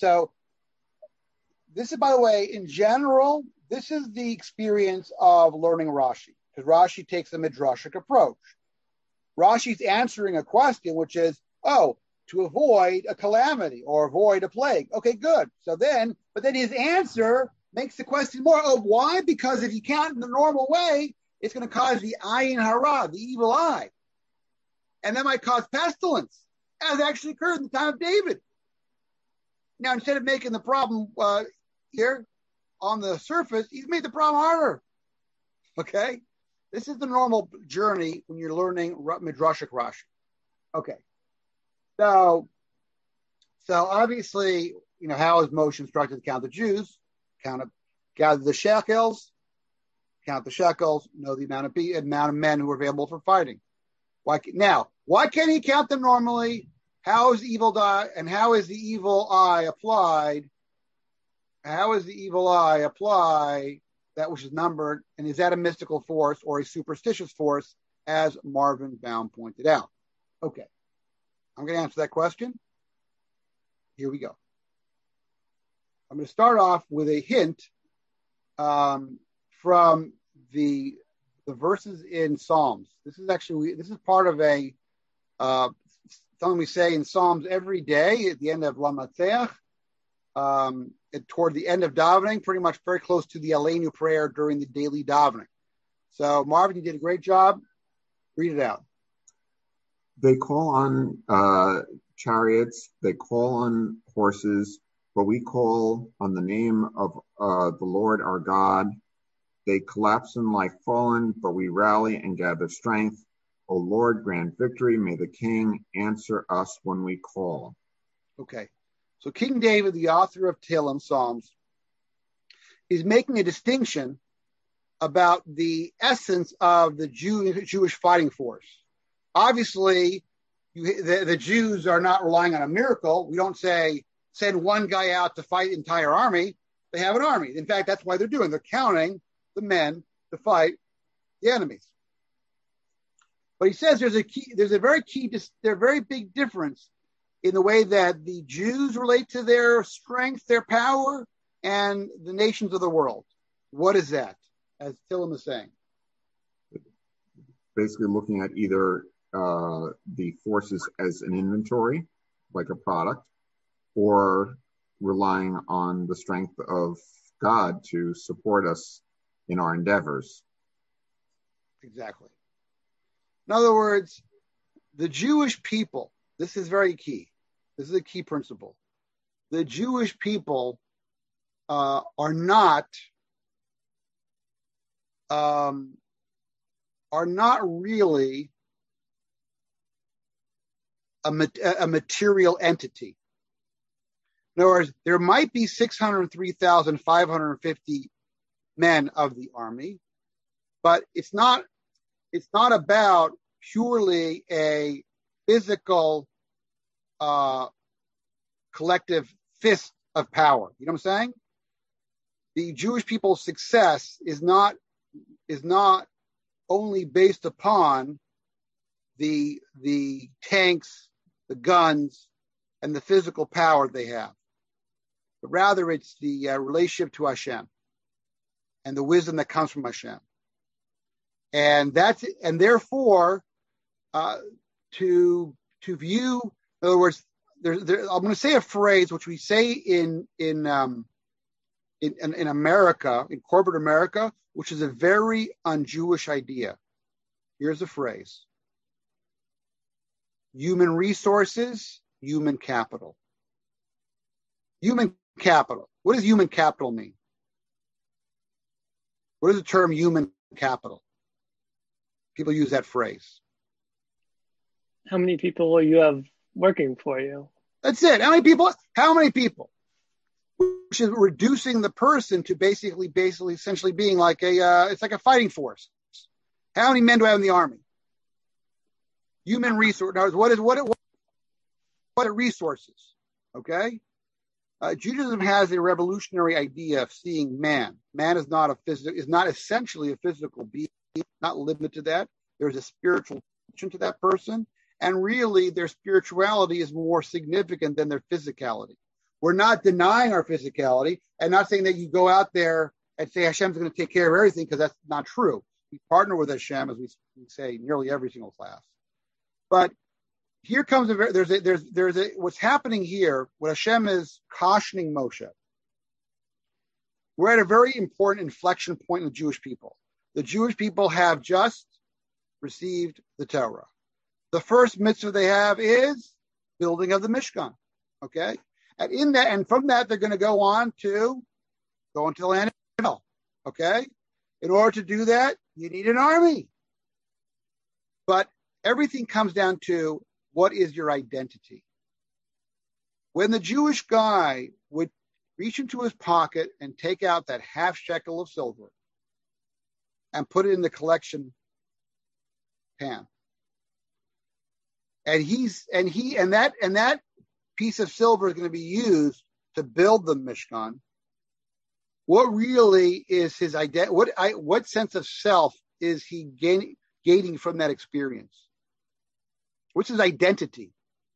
Speaker 2: is, by the way, in general, this is the experience of learning Rashi, because Rashi takes a midrashic approach. Rashi's answering a question, which is, to avoid a calamity or avoid a plague. Okay, good. But then his answer makes the question more, why? Because if you count in the normal way, it's going to cause the ayin hara, the evil eye. And that might cause pestilence, as actually occurred in the time of David. Now, instead of making the problem here on the surface, he's made the problem harder. Okay? This is the normal journey when you're learning Midrashic Rashi. Okay. So obviously, how is Moshe instructed to count the Jews? Gather the shekels, count the shekels, know the amount of men who are available for fighting. Why can't he count them normally? How is the evil eye applied? How is the evil eye apply that which is numbered? And is that a mystical force or a superstitious force, as Marvin Baum pointed out? Okay. I'm going to answer that question. Here we go. I'm going to start off with a hint from the verses in Psalms. This is part of something we say in Psalms every day at the end of Lamatzeach, toward the end of davening, pretty much very close to the Aleinu prayer during the daily davening. So Marvin, you did a great job. Read it out.
Speaker 10: They call on chariots, they call on horses, but we call on the name of the Lord our God. They collapse and lie fallen, but we rally and gather strength. O Lord, grant victory. May the King answer us when we call.
Speaker 2: Okay. So King David, the author of Tehillim, Psalms, is making a distinction about the essence of the Jewish fighting force. Obviously, the Jews are not relying on a miracle. We don't say, send one guy out to fight the entire army. They have an army. In fact, that's why they're counting the men to fight the enemies. But he says there's a very big difference in the way that the Jews relate to their strength, their power, and the nations of the world. What is that? As Tillam is saying.
Speaker 10: Basically looking at either the forces as an inventory, like a product, or relying on the strength of God to support us in our endeavors.
Speaker 2: Exactly. In other words, the Jewish people, this is very key. This is a key principle. The Jewish people are not really a material entity. In other words, there might be 603,550 men of the army, but it's not about purely a physical collective fist of power. You know what I'm saying? The Jewish people's success is not only based upon the tanks, the guns, and the physical power they have, but rather it's the relationship to Hashem and the wisdom that comes from Hashem. And therefore, to view, in other words, I'm going to say a phrase which we say in America, in corporate America, which is a very un-Jewish idea. Here's a phrase: human resources, human capital. Human capital. What does human capital mean? What is the term human capital? People use that phrase.
Speaker 3: How many people you have working for you?
Speaker 2: That's it. How many people? Which is reducing the person to basically essentially being like it's like a fighting force. How many men do I have in the army? Human resource. Now, what are resources? Okay. Judaism has a revolutionary idea of seeing man. Man is not essentially a physical being, not limited to that. There's a spiritual dimension to that person. And really, their spirituality is more significant than their physicality. We're not denying our physicality and not saying that you go out there and say Hashem's going to take care of everything, because that's not true. We partner with Hashem, as we say, nearly every single class. But here comes what's happening here. What Hashem is cautioning Moshe. We're at a very important inflection point in the Jewish people. The Jewish people have just received the Torah. The first mitzvah they have is building of the Mishkan. Okay, and from that they're going to go into the land of Israel. Okay, in order to do that, you need an army. But everything comes down to, what is your identity? When the Jewish guy would reach into his pocket and take out that half shekel of silver and put it in the collection pan, and that piece of silver is going to be used to build the Mishkan, what really is his identity? What sense of self is he gaining from that experience? What's his identity?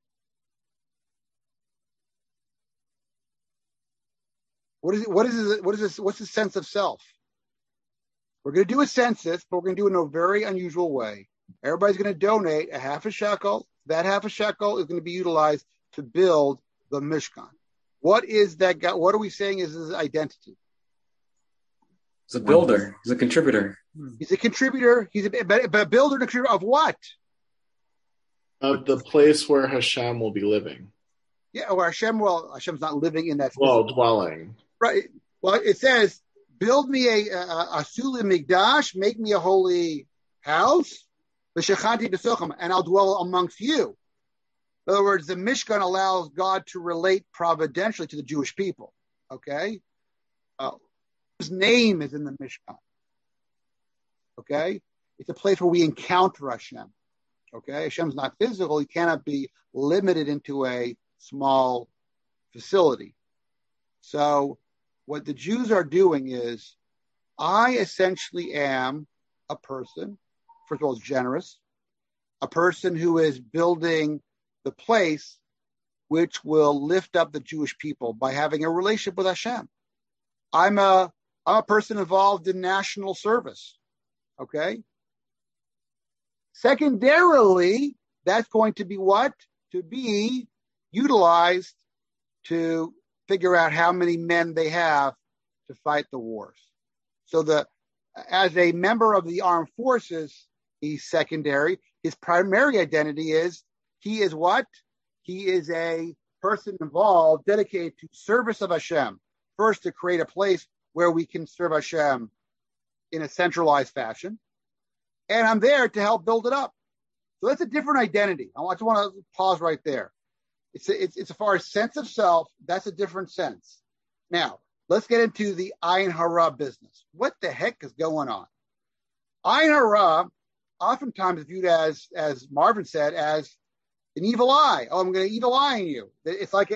Speaker 2: What's his sense of self? We're going to do a census, but we're going to do it in a very unusual way. Everybody's going to donate a half a shekel. That half a shekel is going to be utilized to build the Mishkan. What is that guy? What are we saying is his identity?
Speaker 12: He's a builder. He's a contributor.
Speaker 2: He's a contributor. He's a builder and contributor of what?
Speaker 4: Of the place where Hashem will be living.
Speaker 2: Yeah, or Hashem's not living in that.
Speaker 4: Dwelling.
Speaker 2: Right. Well, it says, build me a Sulim Mikdash, make me a holy house, and I'll dwell amongst you. In other words, the Mishkan allows God to relate providentially to the Jewish people. Okay? His name is in the Mishkan. Okay? It's a place where we encounter Hashem. Okay? Hashem's not physical. He cannot be limited into a small facility. So what the Jews are doing is, I essentially am a person, first of all, is generous, a person who is building the place which will lift up the Jewish people by having a relationship with Hashem. I'm a person involved in national service, okay? Secondarily, that's going to be what? To be utilized to figure out how many men they have to fight the wars. So as a member of the armed forces, he's secondary. His primary identity is, he is what? He is a person involved, dedicated to service of Hashem. First, to create a place where we can serve Hashem in a centralized fashion. And I'm there to help build it up. So that's a different identity. I just want to pause right there. It's as far as sense of self, that's a different sense. Now, let's get into the Ayin Hara business. What the heck is going on? Ayin Hara, oftentimes viewed as Marvin said, as an evil eye. Oh, I'm going to evil eye you. It's like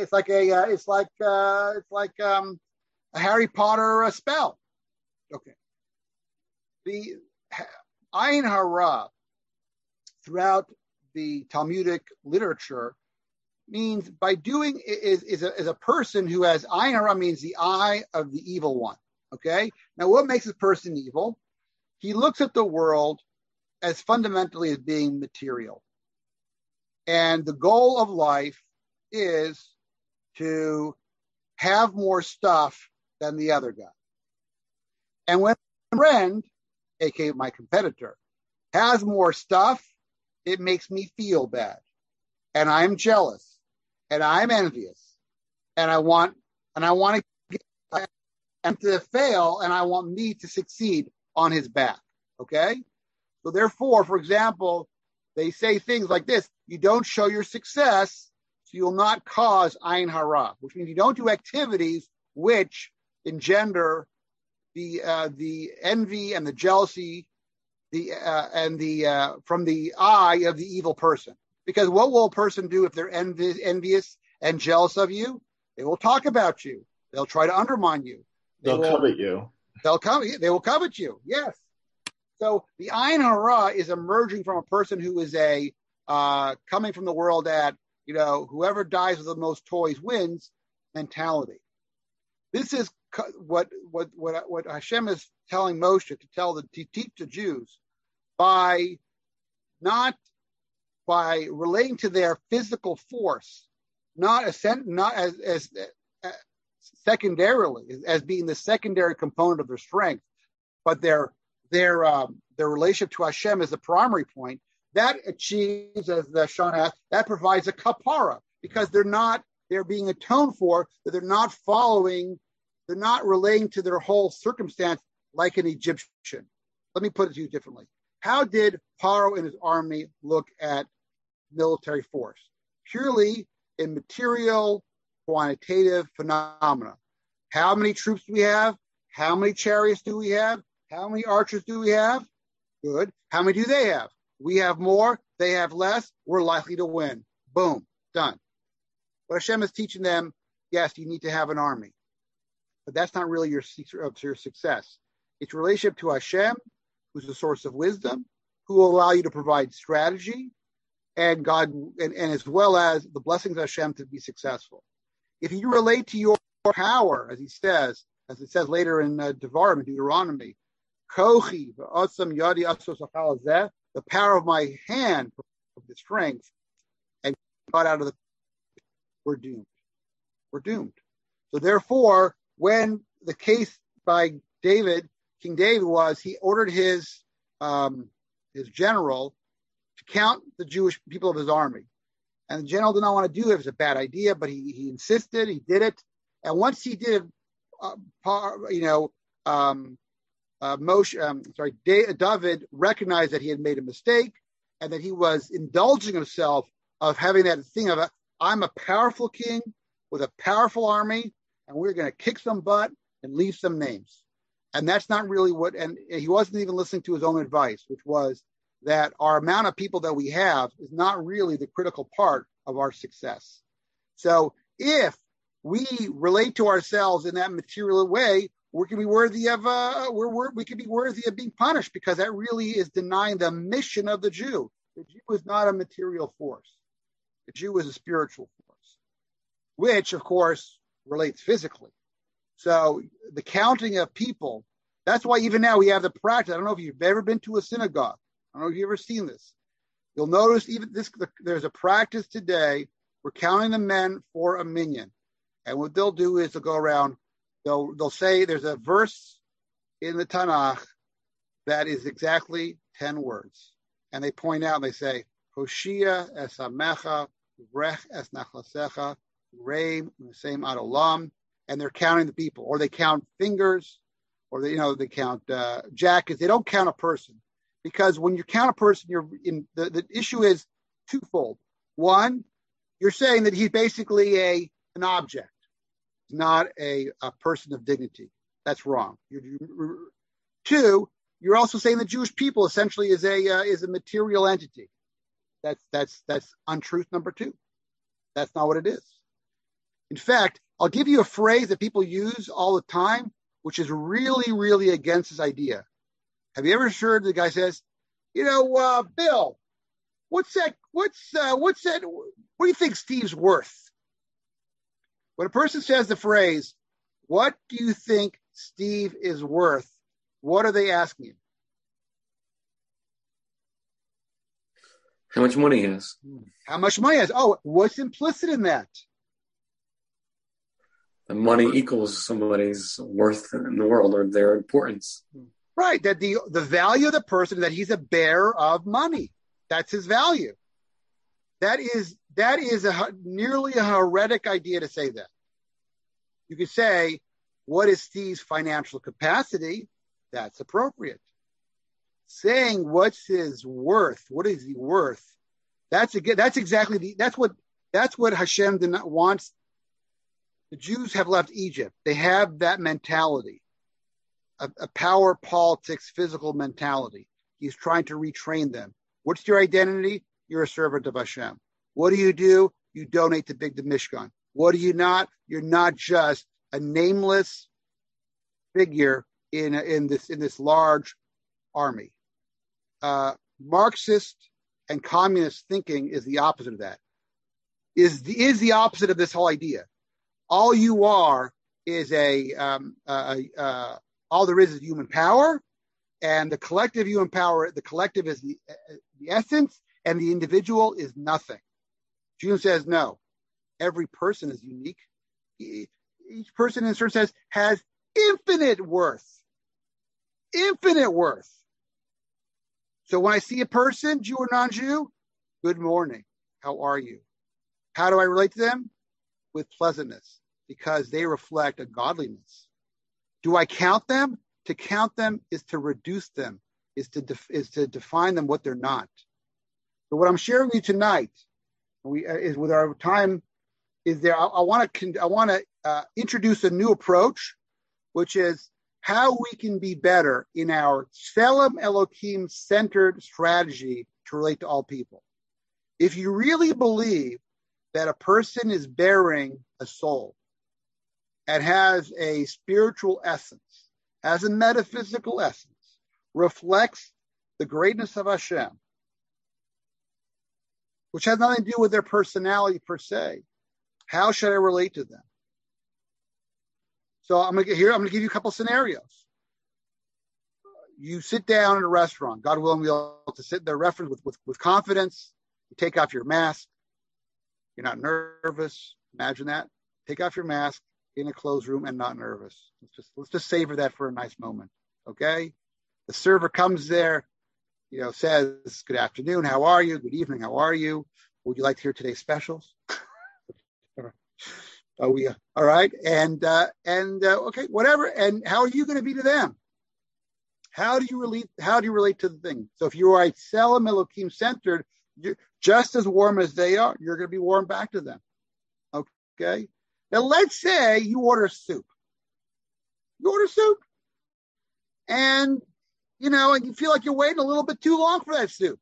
Speaker 2: a Harry Potter spell. Okay. The Ayin Hara throughout the Talmudic literature means by doing is a person who has Ayin Hara, means the eye of the evil one. Okay. Now, what makes a person evil? He looks at the world as fundamentally as being material. And the goal of life is to have more stuff than the other guy. And when a friend, aka my competitor, has more stuff, it makes me feel bad. And I'm jealous. And I'm envious. And I want to get him to fail, and I want me to succeed on his back. Okay? So therefore, for example, they say things like this: you don't show your success, so you'll not cause Ayin Hara, which means you don't do activities which engender the envy and the jealousy from the eye of the evil person. Because what will a person do if they're envious and jealous of you? They will talk about you. They'll try to undermine you.
Speaker 4: They'll covet you.
Speaker 2: They will covet you. Yes. So the Ayin Hara is emerging from a person who is coming from the world at, whoever dies with the most toys wins mentality. This is what Hashem is telling Moshe to teach the Jews by relating to their physical force, not as secondarily as being the secondary component of their strength, but their relationship to Hashem is the primary point. That achieves, as the Sean asked, that provides a kapara, because they're being atoned for, that they're not relating to their whole circumstance like an Egyptian. Let me put it to you differently. How did Paro and his army look at military force? Purely in material, quantitative phenomena. How many troops do we have? How many chariots do we have? How many archers do we have? Good. How many do they have? We have more. They have less. We're likely to win. Boom. Done. But Hashem is teaching them, yes, you need to have an army. But that's not really your success. It's relationship to Hashem, who's the source of wisdom, who will allow you to provide strategy, and God, and as well as the blessings of Hashem to be successful. If you relate to your power, as it says later in Devarim, in Deuteronomy, Kochi, the power of my hand, of the strength, and got out of the, we're doomed. We're doomed. So therefore, when the case by David, King David, was, he ordered his general to count the Jewish people of his army. And the general did not want to do it. It was a bad idea, but he insisted. He did it. And once he did, David recognized that he had made a mistake and that he was indulging himself of having that thing of, I'm a powerful king with a powerful army, and we're going to kick some butt and leave some names. And that's not really and he wasn't even listening to his own advice, which was that our amount of people that we have is not really the critical part of our success. So if we relate to ourselves in that material way, we can be worthy of being punished, because that really is denying the mission of the Jew. The Jew is not a material force. The Jew is a spiritual force, which of course relates physically. So the counting of people, that's why even now we have the practice. I don't know if you've ever been to a synagogue. I don't know if you've ever seen this. You'll notice even this, there's a practice today. We're counting the men for a minyan. And what they'll do is they'll go around, they'll say there's a verse in the Tanakh that is exactly 10 words. And they point out and they say, Hoshia es hamecha, rech es nachlasecha, reim u'seim adolam. And they're counting the people, or they count fingers, or they count jackets. They don't count a person, because when you count a person, you're in the issue is twofold. One, you're saying that he's basically an object, not a person of dignity. That's wrong. Two, you're also saying the Jewish people essentially is a material entity. That's untruth number two. That's not what it is. In fact, I'll give you a phrase that people use all the time, which is really, really against this idea. Have you ever heard the guy says, Bill, what's that? What do you think Steve's worth? When a person says the phrase, what do you think Steve is worth? What are they asking you?
Speaker 12: How much money he has.
Speaker 2: How much money he has. Oh, what's implicit in that?
Speaker 12: The money equals somebody's worth in the world, or their importance.
Speaker 2: Right. That the value of the person, that he's a bearer of money. That's his value. That is nearly a heretic idea to say that. You could say, what is Steve's financial capacity? That's appropriate. Saying what's his worth, what is he worth? That's what Hashem did not wants. The Jews have left Egypt. They have that mentality, a power, politics, physical mentality. He's trying to retrain them. What's your identity? You're a servant of Hashem. What do? You donate to Big the Mishkan. What are you not? You're not just a nameless figure in this large army. Marxist and communist thinking is the opposite of that. Is the opposite of this whole idea. All you are is all there is human power, and the collective human power. The collective is the essence, and the individual is nothing. June says no. Every person is unique. Each person, in a certain sense, has infinite worth. Infinite worth. So when I see a person, Jew or non-Jew, good morning. How are you? How do I relate to them? With pleasantness, because they reflect a godliness. Do I count them? To count them is to reduce them, is to define them what they're not. So what I'm sharing with you tonight, is with our time, is there. I want to introduce a new approach, which is how we can be better in our Tselem Elohim centered strategy to relate to all people. If you really believe that a person is bearing a soul and has a spiritual essence, has a metaphysical essence, reflects the greatness of Hashem, which has nothing to do with their personality per se, how should I relate to them? So I'm going to give you a couple scenarios. You sit down at a restaurant, God willing, you'll be able to sit there reference with confidence. You take off your mask. You're not nervous. Imagine that. Take off your mask in a closed room and not nervous. Let's just savor that for a nice moment. Okay? The server comes there, says, good afternoon, how are you? Good evening, how are you? Would you like to hear today's specials? Oh, yeah. All right. And okay, whatever. And how are you going to be to them? How do you relate to the thing? So if you are a Tselem Elohim centered, you're just as warm as they are, you're going to be warm back to them. Okay. Now let's say you order soup. And, and you feel like you're waiting a little bit too long for that soup.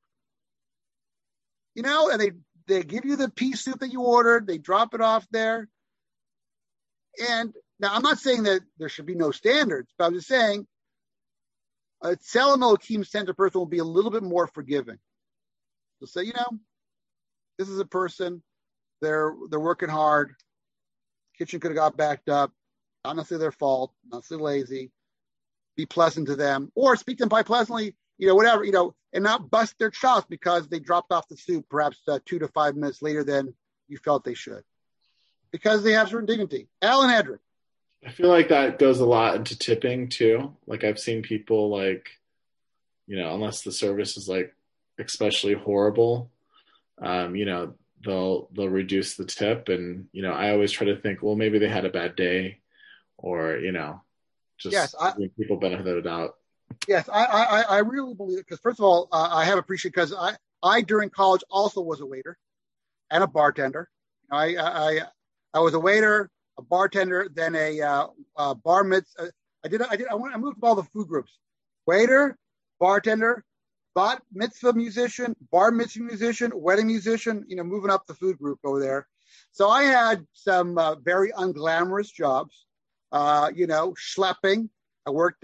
Speaker 2: And they give you the pea soup that you ordered. They drop it off there. And now I'm not saying that there should be no standards, but I'm just saying a Tselem Elokim center person will be a little bit more forgiving. They'll say, you know, this is a person, they're working hard. Kitchen could have got backed up. Not necessarily their fault, not necessarily lazy. Be pleasant to them, or speak to them quite pleasantly, you know, whatever, you know, and not bust their chops because they dropped off the soup perhaps 2 to 5 minutes later than you felt they should, because they have certain dignity. Alan Edrick.
Speaker 4: I feel like that goes a lot into tipping too. Like I've seen people like, you know, unless the service is like especially horrible, you know, they'll reduce the tip. And, you know, I always try to think, well, maybe they had a bad day, or, you know, just give people benefit of the doubt.
Speaker 2: Yes, I really believe it, because first of all, I have appreciated, because I during college also was a waiter and a bartender. I was a waiter, a bartender, then a bar mitzvah. I moved to all the food groups: waiter, bartender, bat mitzvah musician, bar mitzvah musician, wedding musician. You know, moving up the food group over there. So I had some very unglamorous jobs. You know, schlepping. I worked,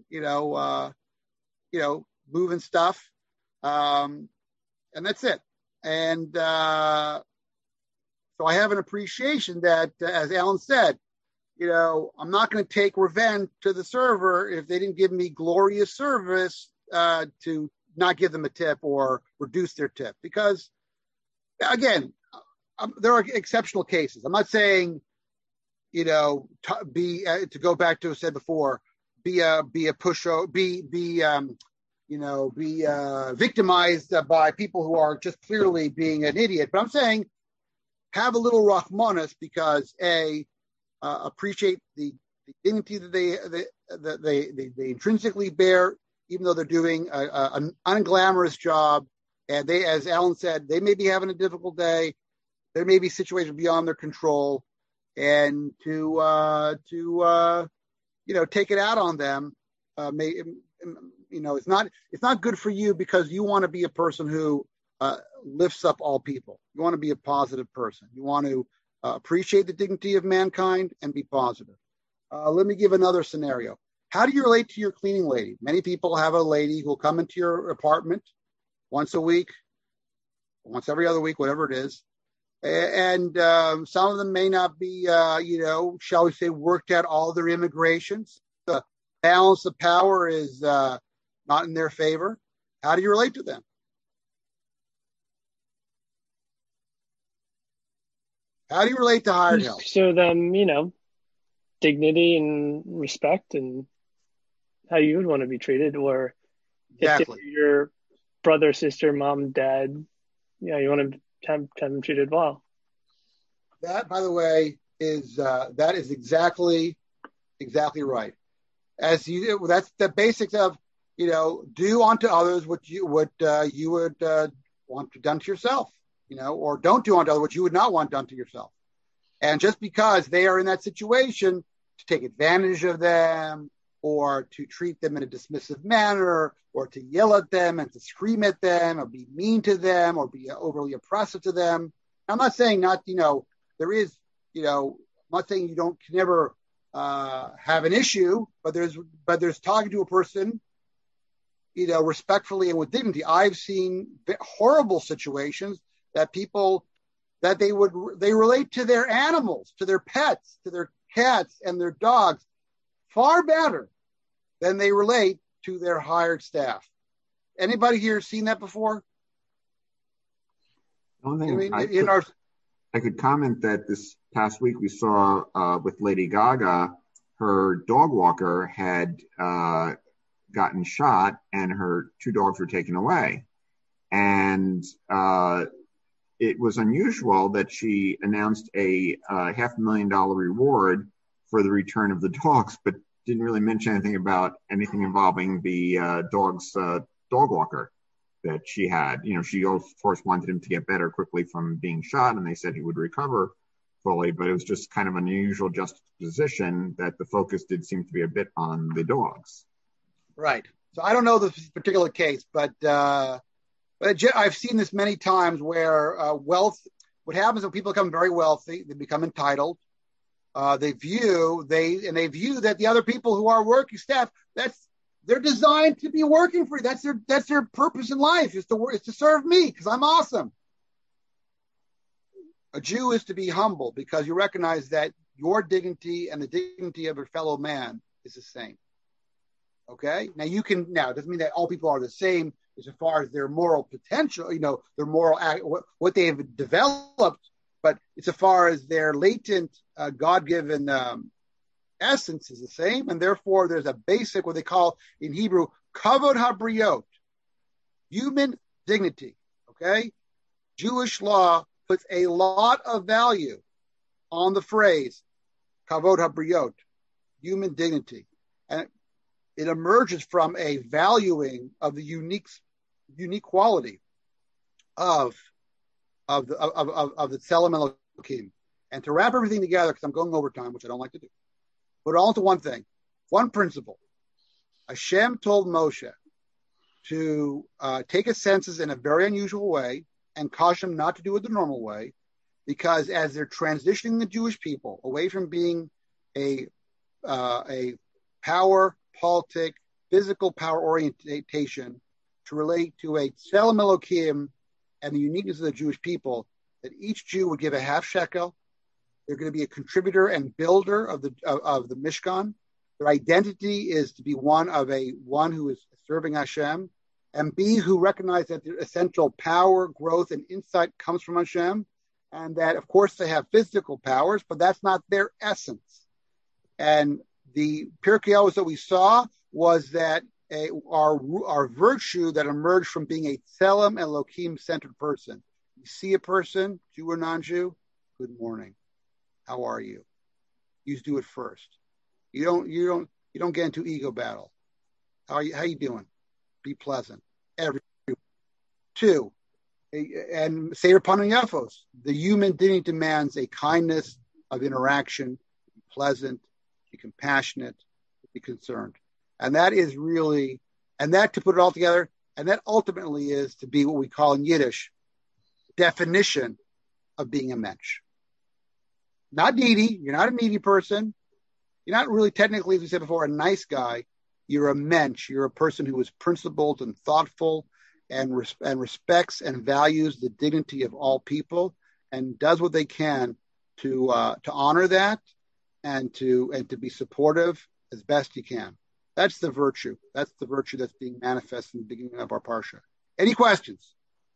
Speaker 2: moving stuff, and that's it. And so I have an appreciation that, as Alan said, you know, I'm not going to take revenge to the server if they didn't give me glorious service to not give them a tip or reduce their tip. Because, again, there are exceptional cases. I'm not saying, you know, to go back to what I said before, be a pushover, be victimized by people who are just clearly being an idiot. But I'm saying have a little rahmanas, because appreciate the dignity that they intrinsically bear, even though they're doing an unglamorous job. And they, as Alan said, they may be having a difficult day. There may be situations beyond their control, and to take it out on them, it's not good for you, because you want to be a person who lifts up all people. You want to be a positive person. You want to appreciate the dignity of mankind and be positive. Let me give another scenario. How do you relate to your cleaning lady? Many people have a lady who will come into your apartment once a week, once every other week, whatever it is. And some of them may not be, shall we say, worked out all their immigrations. The balance of power is not in their favor. How do you relate to them? How do you relate to hired help?
Speaker 3: Show them, dignity and respect and how you would want to be treated. Or
Speaker 2: exactly.
Speaker 3: If your brother, sister, mom, dad, you want to have them treated well.
Speaker 2: That, by the way, is exactly right. That's the basics of, do unto others what you would want done to yourself, or don't do unto others what you would not want done to yourself. And just because they are in that situation, to take advantage of them, or to treat them in a dismissive manner, or to yell at them and to scream at them, or be mean to them, or be overly oppressive to them. I'm not saying there is, I'm not saying you can never have an issue, but there's talking to a person, respectfully and with dignity. I've seen horrible situations that people, that they relate to their animals, to their pets, to their cats and their dogs far better than they relate to their hired staff. Anybody here seen that before?
Speaker 10: I could comment that this past week we saw with Lady Gaga, her dog walker had gotten shot and her 2 dogs were taken away. And it was unusual that she announced a $500,000 reward for the return of the dogs, but didn't really mention anything about anything involving the dog's dog walker that she had. She of course wanted him to get better quickly from being shot, and they said he would recover fully, but it was just kind of an unusual juxtaposition that the focus did seem to be a bit on the dogs.
Speaker 2: Right. So I don't know this particular case, but I've seen this many times where wealth, what happens when people become very wealthy, they become entitled, They view that the other people who are working staff, they're designed to be working for you. That's their purpose in life is to serve me because I'm awesome. A Jew is to be humble because you recognize that your dignity and the dignity of your fellow man is the same. Okay? Now it doesn't mean that all people are the same as far as their moral potential, their moral act, what they have developed, but it's as far as their latent God-given essence is the same, and therefore there's a basic, what they call in Hebrew, kavod habriot, human dignity. Okay? Jewish law puts a lot of value on the phrase kavod habriot, human dignity, and it emerges from a valuing of the unique quality of the Tselem Elokim. And to wrap everything together, because I'm going over time, which I don't like to do, put it all into one thing, one principle. Hashem told Moshe to take his senses in a very unusual way and caution him not to do it the normal way, because as they're transitioning the Jewish people away from being a power, politic, physical power orientation to relate to a Tselem Elokim and the uniqueness of the Jewish people, that each Jew would give a half shekel. They're going to be a contributor and builder of the Mishkan. Their identity is to be one who is serving Hashem, and B, who recognize that their essential power, growth, and insight comes from Hashem, and that, of course, they have physical powers, but that's not their essence. And the Pirkei Avos that we saw was that our virtue that emerged from being a Tselem Elokim-centered person. You see a person, Jew or non-Jew, good morning. How are you? You do it first. You don't get into ego battle. How you doing? Be pleasant. Two, and Seder Panim Yafos, the human dignity demands a kindness of interaction, be pleasant, be compassionate, be concerned. And that is really, and that to put it all together, and that ultimately is to be what we call in Yiddish, definition of being a mensch. Not needy. You're not a needy person. You're not really technically, as we said before, a nice guy. You're a mensch. You're a person who is principled and thoughtful and respects and values the dignity of all people and does what they can to honor that and to be supportive as best you can. That's the virtue. That's the virtue that's being manifested in the beginning of our parsha. Any questions?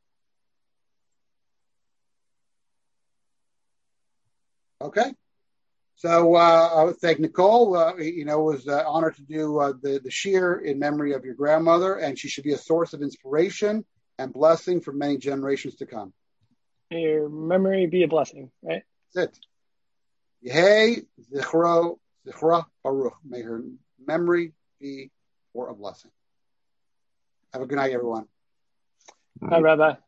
Speaker 2: Okay. So I would thank Nicole. It was an honor to do the shir in memory of your grandmother, and she should be a source of inspiration and blessing for many generations to come.
Speaker 3: May your memory be a blessing, right?
Speaker 2: That's it. Yehei Zichra Baruch. May her memory be for a blessing. Have a good night, everyone.
Speaker 3: Bye, Rabbi.